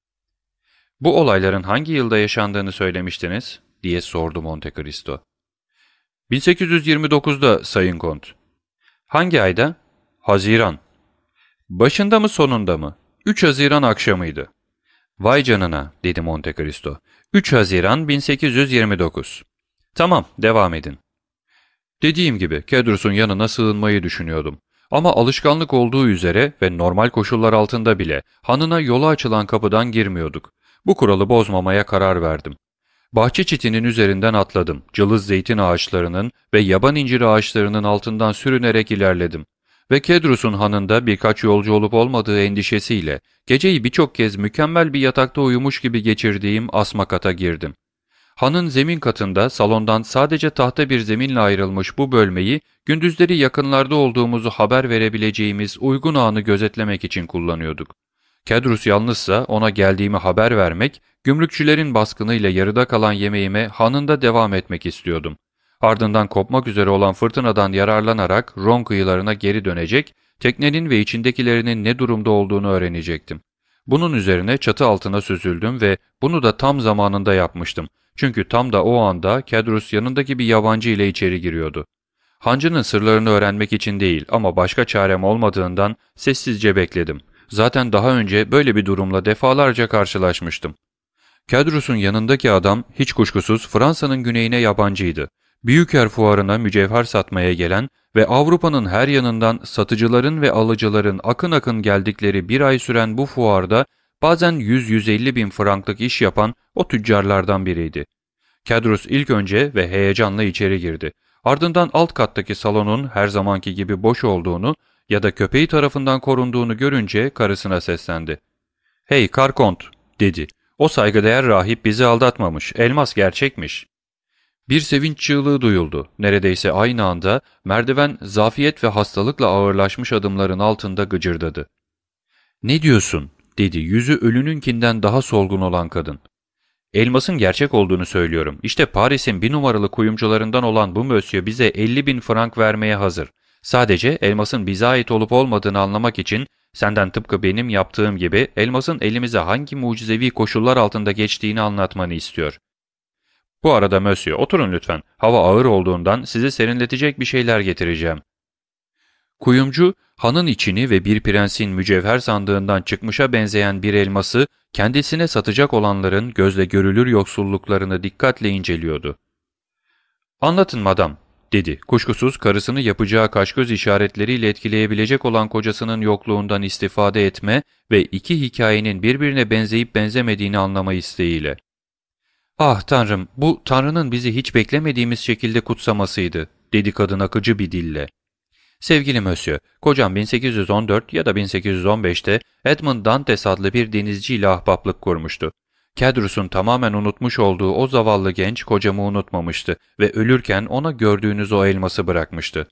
"Bu olayların hangi yılda yaşandığını söylemiştiniz?" diye sordu Monte Cristo. bin sekiz yüz yirmi dokuzda Sayın Kont." "Hangi ayda?" "Haziran." "Başında mı sonunda mı?" üç Haziran akşamıydı." "Vay canına," dedi Monte Cristo. üç Haziran bin sekiz yüz yirmi dokuz. "Tamam, devam edin." "Dediğim gibi Kedrus'un yanına sığınmayı düşünüyordum. Ama alışkanlık olduğu üzere ve normal koşullar altında bile hanına yola açılan kapıdan girmiyorduk. Bu kuralı bozmamaya karar verdim. Bahçe çitinin üzerinden atladım. Cılız zeytin ağaçlarının ve yaban incir ağaçlarının altından sürünerek ilerledim. Ve Kedrus'un hanında birkaç yolcu olup olmadığı endişesiyle geceyi birçok kez mükemmel bir yatakta uyumuş gibi geçirdiğim asma kata girdim. Hanın zemin katında salondan sadece tahta bir zeminle ayrılmış bu bölmeyi gündüzleri yakınlarda olduğumuzu haber verebileceğimiz uygun anı gözetlemek için kullanıyorduk. Kedrus yalnızsa ona geldiğimi haber vermek, gümrükçülerin baskınıyla yarıda kalan yemeğime hanında devam etmek istiyordum. Ardından kopmak üzere olan fırtınadan yararlanarak Ron kıyılarına geri dönecek, teknenin ve içindekilerinin ne durumda olduğunu öğrenecektim. Bunun üzerine çatı altına süzüldüm ve bunu da tam zamanında yapmıştım. Çünkü tam da o anda Kedrus yanındaki bir yabancı ile içeri giriyordu. Hancının sırlarını öğrenmek için değil ama başka çarem olmadığından sessizce bekledim. Zaten daha önce böyle bir durumla defalarca karşılaşmıştım. Kedrus'un yanındaki adam hiç kuşkusuz Fransa'nın güneyine yabancıydı. Büyüker fuarına mücevher satmaya gelen ve Avrupa'nın her yanından satıcıların ve alıcıların akın akın geldikleri bir ay süren bu fuarda bazen yüz yüz elli bin franklık iş yapan o tüccarlardan biriydi. Kedrus ilk önce ve heyecanla içeri girdi. Ardından alt kattaki salonun her zamanki gibi boş olduğunu ya da köpeği tarafından korunduğunu görünce karısına seslendi. "Hey Karkont," dedi. "O saygıdeğer rahip bizi aldatmamış, elmas gerçekmiş." Bir sevinç çığlığı duyuldu. Neredeyse aynı anda merdiven zafiyet ve hastalıkla ağırlaşmış adımların altında gıcırdadı. "Ne diyorsun?" dedi yüzü ölününkinden daha solgun olan kadın. "Elmasın gerçek olduğunu söylüyorum. İşte Paris'in bir numaralı kuyumcularından olan bu mösyö bize elli bin frank vermeye hazır. Sadece elmasın bize ait olup olmadığını anlamak için senden tıpkı benim yaptığım gibi elmasın elimize hangi mucizevi koşullar altında geçtiğini anlatmanı istiyor. Bu arada mösyö, oturun lütfen. Hava ağır olduğundan sizi serinletecek bir şeyler getireceğim." Kuyumcu, hanın içini ve bir prensin mücevher sandığından çıkmışa benzeyen bir elması kendisine satacak olanların gözle görülür yoksulluklarını dikkatle inceliyordu. "Anlatın madam," dedi. Kuşkusuz karısını yapacağı kaşgöz işaretleriyle etkileyebilecek olan kocasının yokluğundan istifade etme ve iki hikayenin birbirine benzeyip benzemediğini anlama isteğiyle. "Ah Tanrım, bu Tanrı'nın bizi hiç beklemediğimiz şekilde kutsamasıydı," dedi kadın akıcı bir dille. "Sevgili Mösyö, kocam bin sekiz yüz on dört ya da bin sekiz yüz on beşte Edmond Dantes adlı bir denizciyle ahbaplık kurmuştu. Cadrus'un tamamen unutmuş olduğu o zavallı genç kocamı unutmamıştı ve ölürken ona gördüğünüz o elması bırakmıştı.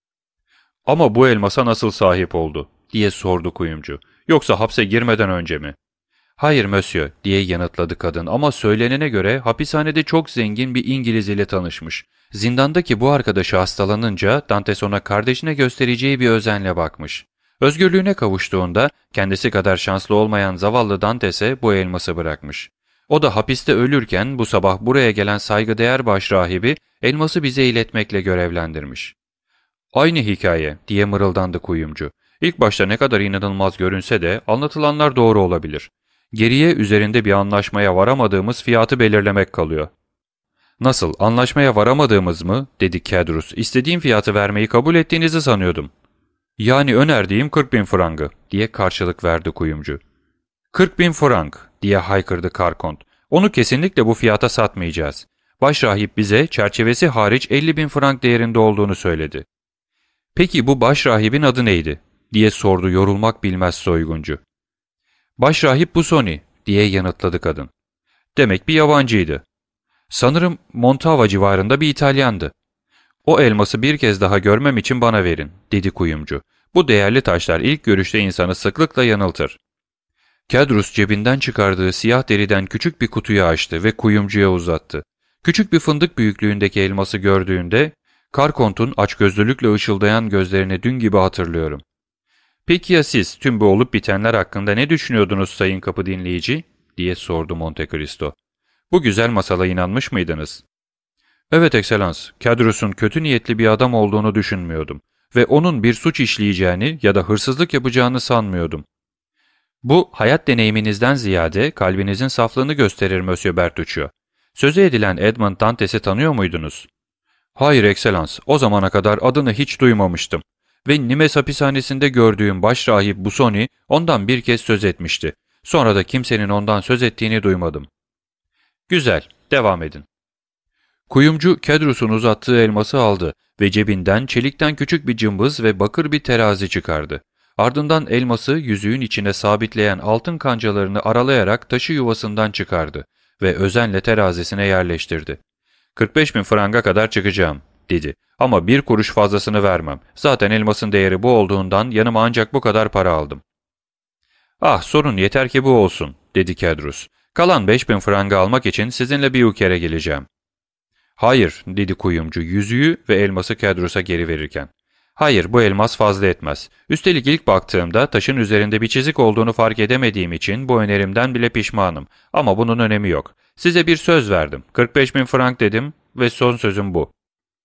''Ama bu elmasa nasıl sahip oldu?'' diye sordu kuyumcu. ''Yoksa hapse girmeden önce mi?'' ''Hayır monsieur'' diye yanıtladı kadın, ama söylenene göre hapishanede çok zengin bir İngiliz ile tanışmış. Zindandaki bu arkadaşı hastalanınca Dantes ona kardeşine göstereceği bir özenle bakmış. Özgürlüğüne kavuştuğunda kendisi kadar şanslı olmayan zavallı Dantes'e bu elması bırakmış. O da hapiste ölürken bu sabah buraya gelen saygıdeğer başrahibi elması bize iletmekle görevlendirmiş. ''Aynı hikaye'' diye mırıldandı kuyumcu. ''İlk başta ne kadar inanılmaz görünse de anlatılanlar doğru olabilir. Geriye üzerinde bir anlaşmaya varamadığımız fiyatı belirlemek kalıyor.'' ''Nasıl, anlaşmaya varamadığımız mı?'' dedi Cadrus. ''İstediğim fiyatı vermeyi kabul ettiğinizi sanıyordum.'' ''Yani önerdiğim kırk bin frangı'' diye karşılık verdi kuyumcu. ''Kırk bin frank'' diye haykırdı Karkont. ''Onu kesinlikle bu fiyata satmayacağız. Başrahip bize çerçevesi hariç elli bin frank değerinde olduğunu söyledi.'' ''Peki bu başrahibin adı neydi?'' diye sordu yorulmak bilmez soyguncu. ''Başrahip Busoni'' diye yanıtladı kadın. ''Demek bir yabancıydı. Sanırım Montava civarında bir İtalyandı. O elması bir kez daha görmem için bana verin'' dedi kuyumcu. ''Bu değerli taşlar ilk görüşte insanı sıklıkla yanıltır.'' Cadrus cebinden çıkardığı siyah deriden küçük bir kutuyu açtı ve kuyumcuya uzattı. Küçük bir fındık büyüklüğündeki elması gördüğünde Karkont'un açgözlülükle ışıldayan gözlerini dün gibi hatırlıyorum. ''Peki ya siz tüm bu olup bitenler hakkında ne düşünüyordunuz sayın kapı dinleyici?'' diye sordu Monte Cristo. ''Bu güzel masala inanmış mıydınız?'' ''Evet ekselans, Cadrus'un kötü niyetli bir adam olduğunu düşünmüyordum ve onun bir suç işleyeceğini ya da hırsızlık yapacağını sanmıyordum. Bu hayat deneyiminizden ziyade kalbinizin saflığını gösterir Monsieur Bertuccio. Sözü edilen Edmond Dantes'i tanıyor muydunuz?'' ''Hayır ekselans, o zamana kadar adını hiç duymamıştım ve Nimes hapishanesinde gördüğüm başrahip Busoni ondan bir kez söz etmişti. Sonra da kimsenin ondan söz ettiğini duymadım.'' ''Güzel, devam edin.'' Kuyumcu Cadrus'un uzattığı elması aldı ve cebinden çelikten küçük bir cımbız ve bakır bir terazi çıkardı. Ardından elması yüzüğün içine sabitleyen altın kancalarını aralayarak taşı yuvasından çıkardı ve özenle terazisine yerleştirdi. ''kırk beş bin franga kadar çıkacağım'' dedi. ''Ama bir kuruş fazlasını vermem. Zaten elmasın değeri bu olduğundan yanıma ancak bu kadar para aldım.'' ''Ah, sorun yeter ki bu olsun'' dedi Cadrus. ''Kalan beş bin franga almak için sizinle bir ukere geleceğim.'' ''Hayır'' dedi kuyumcu yüzüğü ve elması Cadrus'a geri verirken. ''Hayır, bu elmas fazla etmez. Üstelik ilk baktığımda taşın üzerinde bir çizik olduğunu fark edemediğim için bu önerimden bile pişmanım. Ama bunun önemi yok. Size bir söz verdim. kırk beş bin frank dedim ve son sözüm bu.''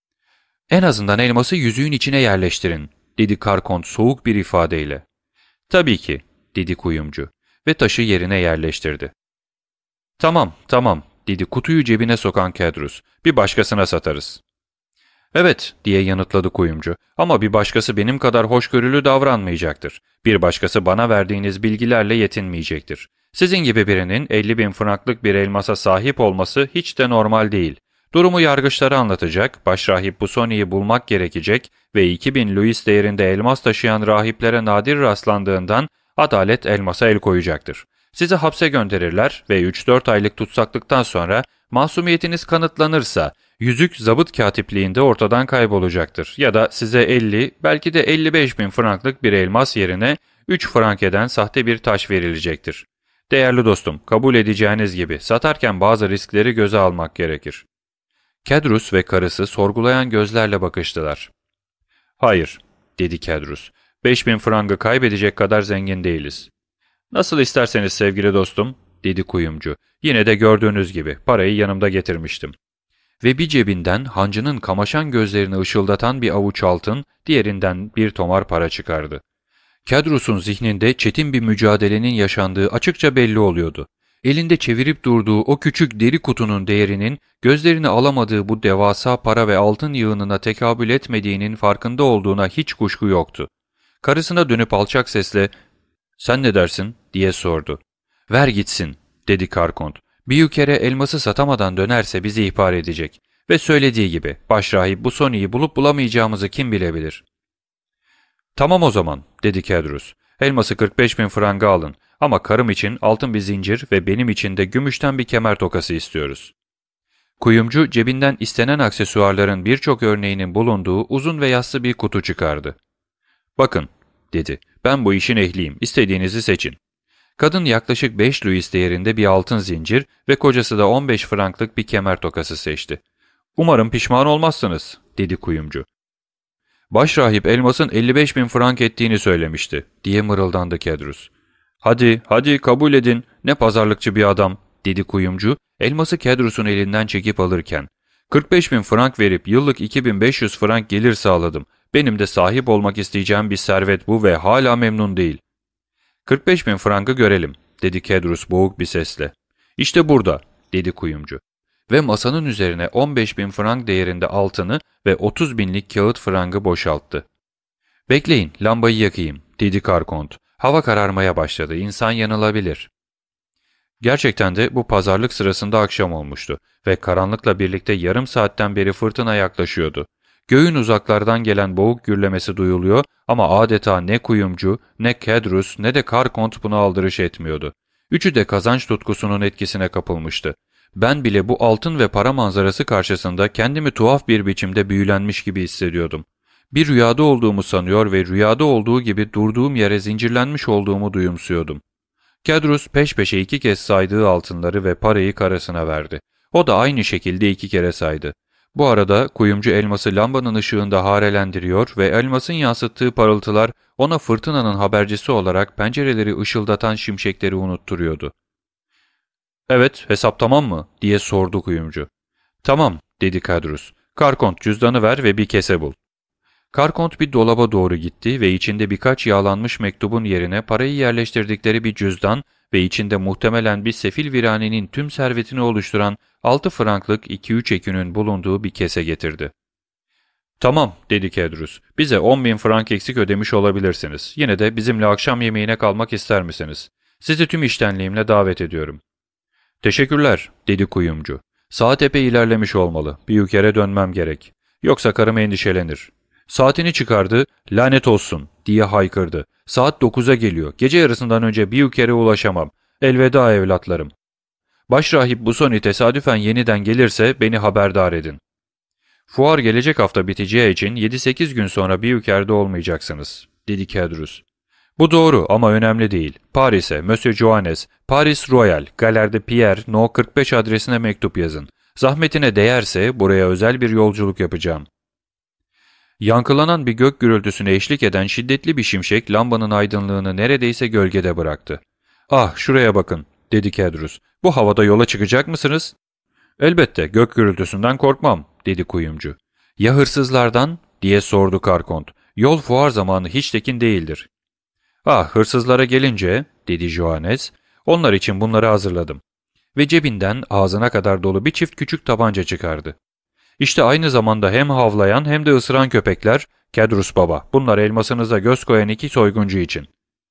''En azından elması yüzüğün içine yerleştirin'' dedi Karkont soğuk bir ifadeyle. ''Tabii ki'' dedi kuyumcu ve taşı yerine yerleştirdi. ''Tamam, tamam'' dedi kutuyu cebine sokan Cadrus. ''Bir başkasına satarız.'' ''Evet'' diye yanıtladı kuyumcu. ''Ama bir başkası benim kadar hoşgörülü davranmayacaktır. Bir başkası bana verdiğiniz bilgilerle yetinmeyecektir. Sizin gibi birinin elli bin franklık bir elmasa sahip olması hiç de normal değil. Durumu yargıçlara anlatacak, başrahip Busoni'yi bulmak gerekecek ve iki bin louis değerinde elmas taşıyan rahiplere nadir rastlandığından adalet elmasa el koyacaktır. Sizi hapse gönderirler ve üç dört aylık tutsaklıktan sonra masumiyetiniz kanıtlanırsa yüzük zabıt katipliğinde ortadan kaybolacaktır ya da size elli belki de elli beş bin franklık bir elmas yerine üç frank eden sahte bir taş verilecektir. Değerli dostum, kabul edeceğiniz gibi satarken bazı riskleri göze almak gerekir.'' Cadrus ve karısı sorgulayan gözlerle bakıştılar. ''Hayır'' dedi Cadrus. ''Beş bin frangı kaybedecek kadar zengin değiliz.'' ''Nasıl isterseniz sevgili dostum'' dedi kuyumcu. ''Yine de gördüğünüz gibi parayı yanımda getirmiştim.'' Ve bir cebinden hancının kamaşan gözlerini ışıldatan bir avuç altın, diğerinden bir tomar para çıkardı. Cadrus'un zihninde çetin bir mücadelenin yaşandığı açıkça belli oluyordu. Elinde çevirip durduğu o küçük deri kutunun değerinin gözlerini alamadığı bu devasa para ve altın yığınına tekabül etmediğinin farkında olduğuna hiç kuşku yoktu. Karısına dönüp alçak sesle ''Sen ne dersin?'' diye sordu. ''Ver gitsin'' dedi Karkont. ''Bir kere elması satamadan dönerse bizi ihbar edecek. Ve söylediği gibi başrahip Busoni'yi bulup bulamayacağımızı kim bilebilir?'' ''Tamam o zaman'' dedi Cadrus. ''Elması kırk beş bin franga alın Ama karım için altın bir zincir ve benim için de gümüşten bir kemer tokası istiyoruz. Kuyumcu cebinden istenen aksesuarların birçok örneğinin bulunduğu uzun ve yassı bir kutu çıkardı. ''Bakın'' dedi, ''ben bu işin ehliyim, istediğinizi seçin.'' Kadın yaklaşık beş louis değerinde bir altın zincir ve kocası da on beş franklık bir kemer tokası seçti. ''Umarım pişman olmazsınız'' dedi kuyumcu. ''Başrahip elmasın elli beş bin frank ettiğini söylemişti'' diye mırıldandı Kedrus. ''Hadi, hadi kabul edin, ne pazarlıkçı bir adam'' dedi kuyumcu, elması Kedrus'un elinden çekip alırken. ''kırk beş bin frank verip yıllık iki bin beş yüz frank gelir sağladım. Benim de sahip olmak isteyeceğim bir servet bu ve hala memnun değil.'' ''kırk beş bin frankı görelim'' dedi Kedrus boğuk bir sesle. ''İşte burada'' dedi kuyumcu. Ve masanın üzerine on beş bin frank değerinde altını ve otuz binlik kağıt frangı boşalttı. ''Bekleyin, lambayı yakayım'' dedi Karkont. ''Hava kararmaya başladı, insan yanılabilir.'' Gerçekten de bu pazarlık sırasında akşam olmuştu ve karanlıkla birlikte yarım saatten beri fırtına yaklaşıyordu. Göğün uzaklardan gelen boğuk gürlemesi duyuluyor ama adeta ne kuyumcu, ne Kedrus, ne de Karkont buna aldırış etmiyordu. Üçü de kazanç tutkusunun etkisine kapılmıştı. Ben bile bu altın ve para manzarası karşısında kendimi tuhaf bir biçimde büyülenmiş gibi hissediyordum. Bir rüyada olduğumu sanıyor ve rüyada olduğu gibi durduğum yere zincirlenmiş olduğumu duyumsuyordum. Kedrus peş peşe iki kez saydığı altınları ve parayı karısına verdi. O da aynı şekilde iki kere saydı. Bu arada kuyumcu elması lambanın ışığında harelendiriyor ve elmasın yansıttığı parıltılar ona fırtınanın habercisi olarak pencereleri ışıldatan şimşekleri unutturuyordu. ''Evet, hesap tamam mı?'' diye sordu kuyumcu. ''Tamam'' dedi Kedrus. ''Karkont cüzdanı ver ve bir kese bul.'' Karkont bir dolaba doğru gitti ve içinde birkaç yağlanmış mektubun yerine parayı yerleştirdikleri bir cüzdan ve içinde muhtemelen bir sefil viranenin tüm servetini oluşturan altı franklık iki üç ekünün bulunduğu bir kese getirdi. ''Tamam'' dedi Kedrus. ''Bize on bin frank eksik ödemiş olabilirsiniz. Yine de bizimle akşam yemeğine kalmak ister misiniz? Sizi tüm iştenliğimle davet ediyorum.'' ''Teşekkürler'' dedi kuyumcu. ''Saat epey ilerlemiş olmalı. Büyüker'e dönmem gerek. Yoksa karım endişelenir.'' Saatini çıkardı, ''Lanet olsun'' diye haykırdı. ''Saat dokuza geliyor. Gece yarısından önce Büyüker'e ulaşamam. Elveda evlatlarım. Başrahip Busoni tesadüfen yeniden gelirse beni haberdar edin. Fuar gelecek hafta biteceği için yedi sekiz gün sonra Büyüker'de olmayacaksınız'' dedi Kedrus. ''Bu doğru ama önemli değil. Paris'e, Monsieur Joannes, Paris Royal, Galerde Pierre, No kırk beş adresine mektup yazın. Zahmetine değerse buraya özel bir yolculuk yapacağım.'' Yankılanan bir gök gürültüsüne eşlik eden şiddetli bir şimşek lambanın aydınlığını neredeyse gölgede bıraktı. ''Ah, şuraya bakın'' dedi Kedrus. ''Bu havada yola çıkacak mısınız?'' ''Elbette, gök gürültüsünden korkmam'' dedi kuyumcu. ''Ya hırsızlardan?'' diye sordu Karkont. ''Yol fuar zamanı hiç tekin değildir.'' ''Ah, hırsızlara gelince'' dedi Joannes. ''Onlar için bunları hazırladım.'' Ve cebinden ağzına kadar dolu bir çift küçük tabanca çıkardı. İşte aynı zamanda hem havlayan hem de ısıran köpekler, Kedrus baba, bunlar elmasınıza göz koyan iki soyguncu için.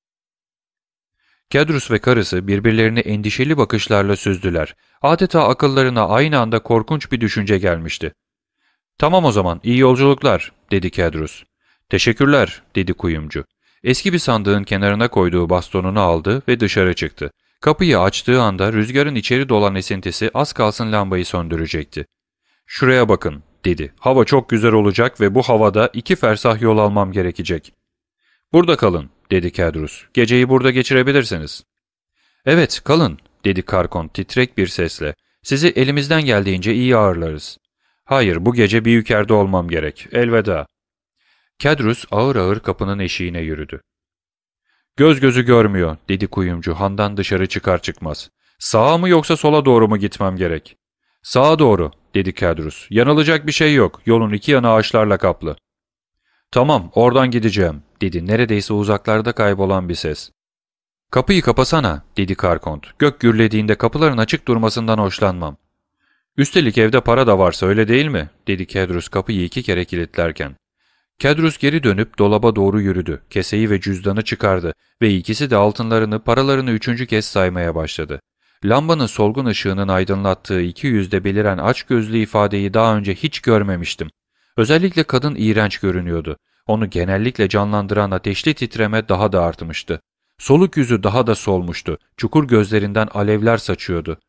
Kedrus ve karısı birbirlerini endişeli bakışlarla süzdüler. Adeta akıllarına aynı anda korkunç bir düşünce gelmişti. ''Tamam o zaman, iyi yolculuklar'' dedi Kedrus. ''Teşekkürler'' dedi kuyumcu. Eski bir sandığın kenarına koyduğu bastonunu aldı ve dışarı çıktı. Kapıyı açtığı anda rüzgarın içeri dolan esintisi az kalsın lambayı söndürecekti. ''Şuraya bakın'' dedi. ''Hava çok güzel olacak ve bu havada iki fersah yol almam gerekecek.'' ''Burada kalın'' dedi Kedrus. ''Geceyi burada geçirebilirsiniz.'' ''Evet, kalın'' dedi Karkont titrek bir sesle. ''Sizi elimizden geldiğince iyi ağırlarız.'' ''Hayır, bu gece Büyüker'de olmam gerek. Elveda.'' Kedrus ağır ağır kapının eşiğine yürüdü. ''Göz gözü görmüyor'' dedi kuyumcu handan dışarı çıkar çıkmaz. ''Sağa mı yoksa sola doğru mu gitmem gerek?'' ''Sağa doğru'' dedi Kedrus. ''Yanılacak bir şey yok. Yolun iki yanı ağaçlarla kaplı.'' ''Tamam, oradan gideceğim'' dedi neredeyse uzaklarda kaybolan bir ses. ''Kapıyı kapasana'' dedi Karkont. ''Gök gürlediğinde kapıların açık durmasından hoşlanmam.'' ''Üstelik evde para da varsa öyle değil mi?'' dedi Kedrus kapıyı iki kere kilitlerken. Kedrus geri dönüp dolaba doğru yürüdü. Keseyi ve cüzdanı çıkardı ve ikisi de altınlarını, paralarını üçüncü kez saymaya başladı. Lambanın solgun ışığının aydınlattığı iki yüzde beliren açgözlü ifadeyi daha önce hiç görmemiştim. Özellikle kadın iğrenç görünüyordu. Onu genellikle canlandıran ateşli titreme daha da artmıştı. Soluk yüzü daha da solmuştu. Çukur gözlerinden alevler saçıyordu.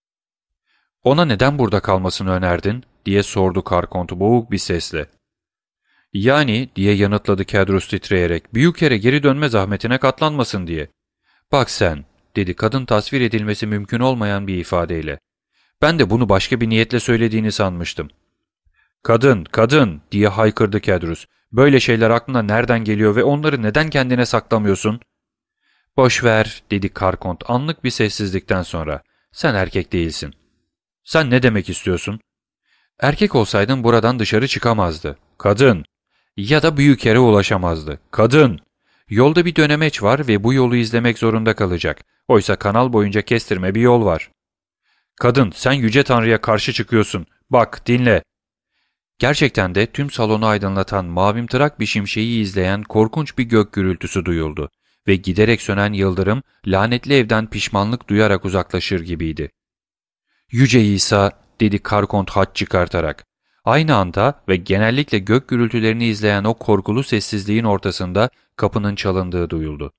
''Ona neden burada kalmasını önerdin?'' diye sordu Karkont boğuk bir sesle. ''Yani'' diye yanıtladı Cadrus titreyerek, ''büyük yere geri dönme zahmetine katlanmasın diye.'' ''Bak sen'' dedi kadın tasvir edilmesi mümkün olmayan bir ifadeyle. ''Ben de bunu başka bir niyetle söylediğini sanmıştım.'' ''Kadın, kadın!'' diye haykırdı Cadrus. ''Böyle şeyler aklına nereden geliyor ve onları neden kendine saklamıyorsun?'' ''Boş ver'' dedi Karkont anlık bir sessizlikten sonra. ''Sen erkek değilsin.'' ''Sen ne demek istiyorsun?'' ''Erkek olsaydın buradan dışarı çıkamazdı.'' ''Kadın!'' ''Ya da büyük yere ulaşamazdı.'' ''Kadın!'' ''Yolda bir dönemeç var ve bu yolu izlemek zorunda kalacak. Oysa kanal boyunca kestirme bir yol var.'' ''Kadın, sen Yüce Tanrı'ya karşı çıkıyorsun. Bak, dinle.'' Gerçekten de tüm salonu aydınlatan mavimtırak bir şimşeği izleyen korkunç bir gök gürültüsü duyuldu ve giderek sönen yıldırım lanetli evden pişmanlık duyarak uzaklaşır gibiydi. ''Yüce İsa'' dedi Karkont haç çıkartarak. Aynı anda ve genellikle gök gürültülerini izleyen o korkulu sessizliğin ortasında kapının çalındığı duyuldu.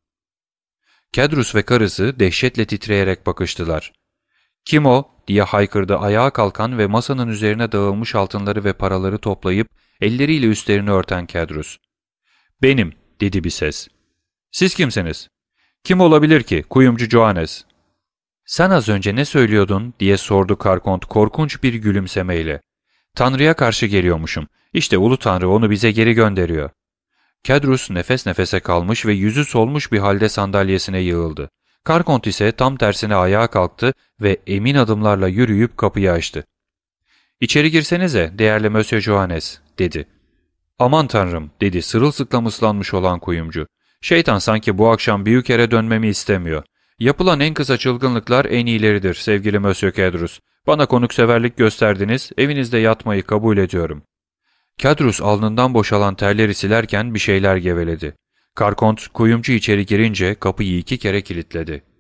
Cadrus ve karısı dehşetle titreyerek bakıştılar. ''Kim o?'' diye haykırdı ayağa kalkan ve masanın üzerine dağılmış altınları ve paraları toplayıp elleriyle üstlerini örten Cadrus. ''Benim'' dedi bir ses. ''Siz kimsiniz?'' ''Kim olabilir ki? Kuyumcu Johannes.'' ''Sen az önce ne söylüyordun?'' diye sordu Karkont korkunç bir gülümsemeyle. ''Tanrı'ya karşı geliyormuşum. İşte Ulu Tanrı onu bize geri gönderiyor.'' Cadrus nefes nefese kalmış ve yüzü solmuş bir halde sandalyesine yığıldı. Karkont ise tam tersine ayağa kalktı ve emin adımlarla yürüyüp kapıyı açtı. ''İçeri girsenize, değerli Monsieur Johannes.'' dedi. ''Aman Tanrım'' dedi sırılsıklam ıslanmış olan kuyumcu. ''Şeytan sanki bu akşam büyük yere dönmemi istemiyor. Yapılan en kısa çılgınlıklar en iyileridir sevgili Monsieur Cadrus. Bana konukseverlik gösterdiniz, evinizde yatmayı kabul ediyorum.'' Cadrus alnından boşalan terleri silerken bir şeyler geveledi. Karkont kuyumcu içeri girince kapıyı iki kere kilitledi.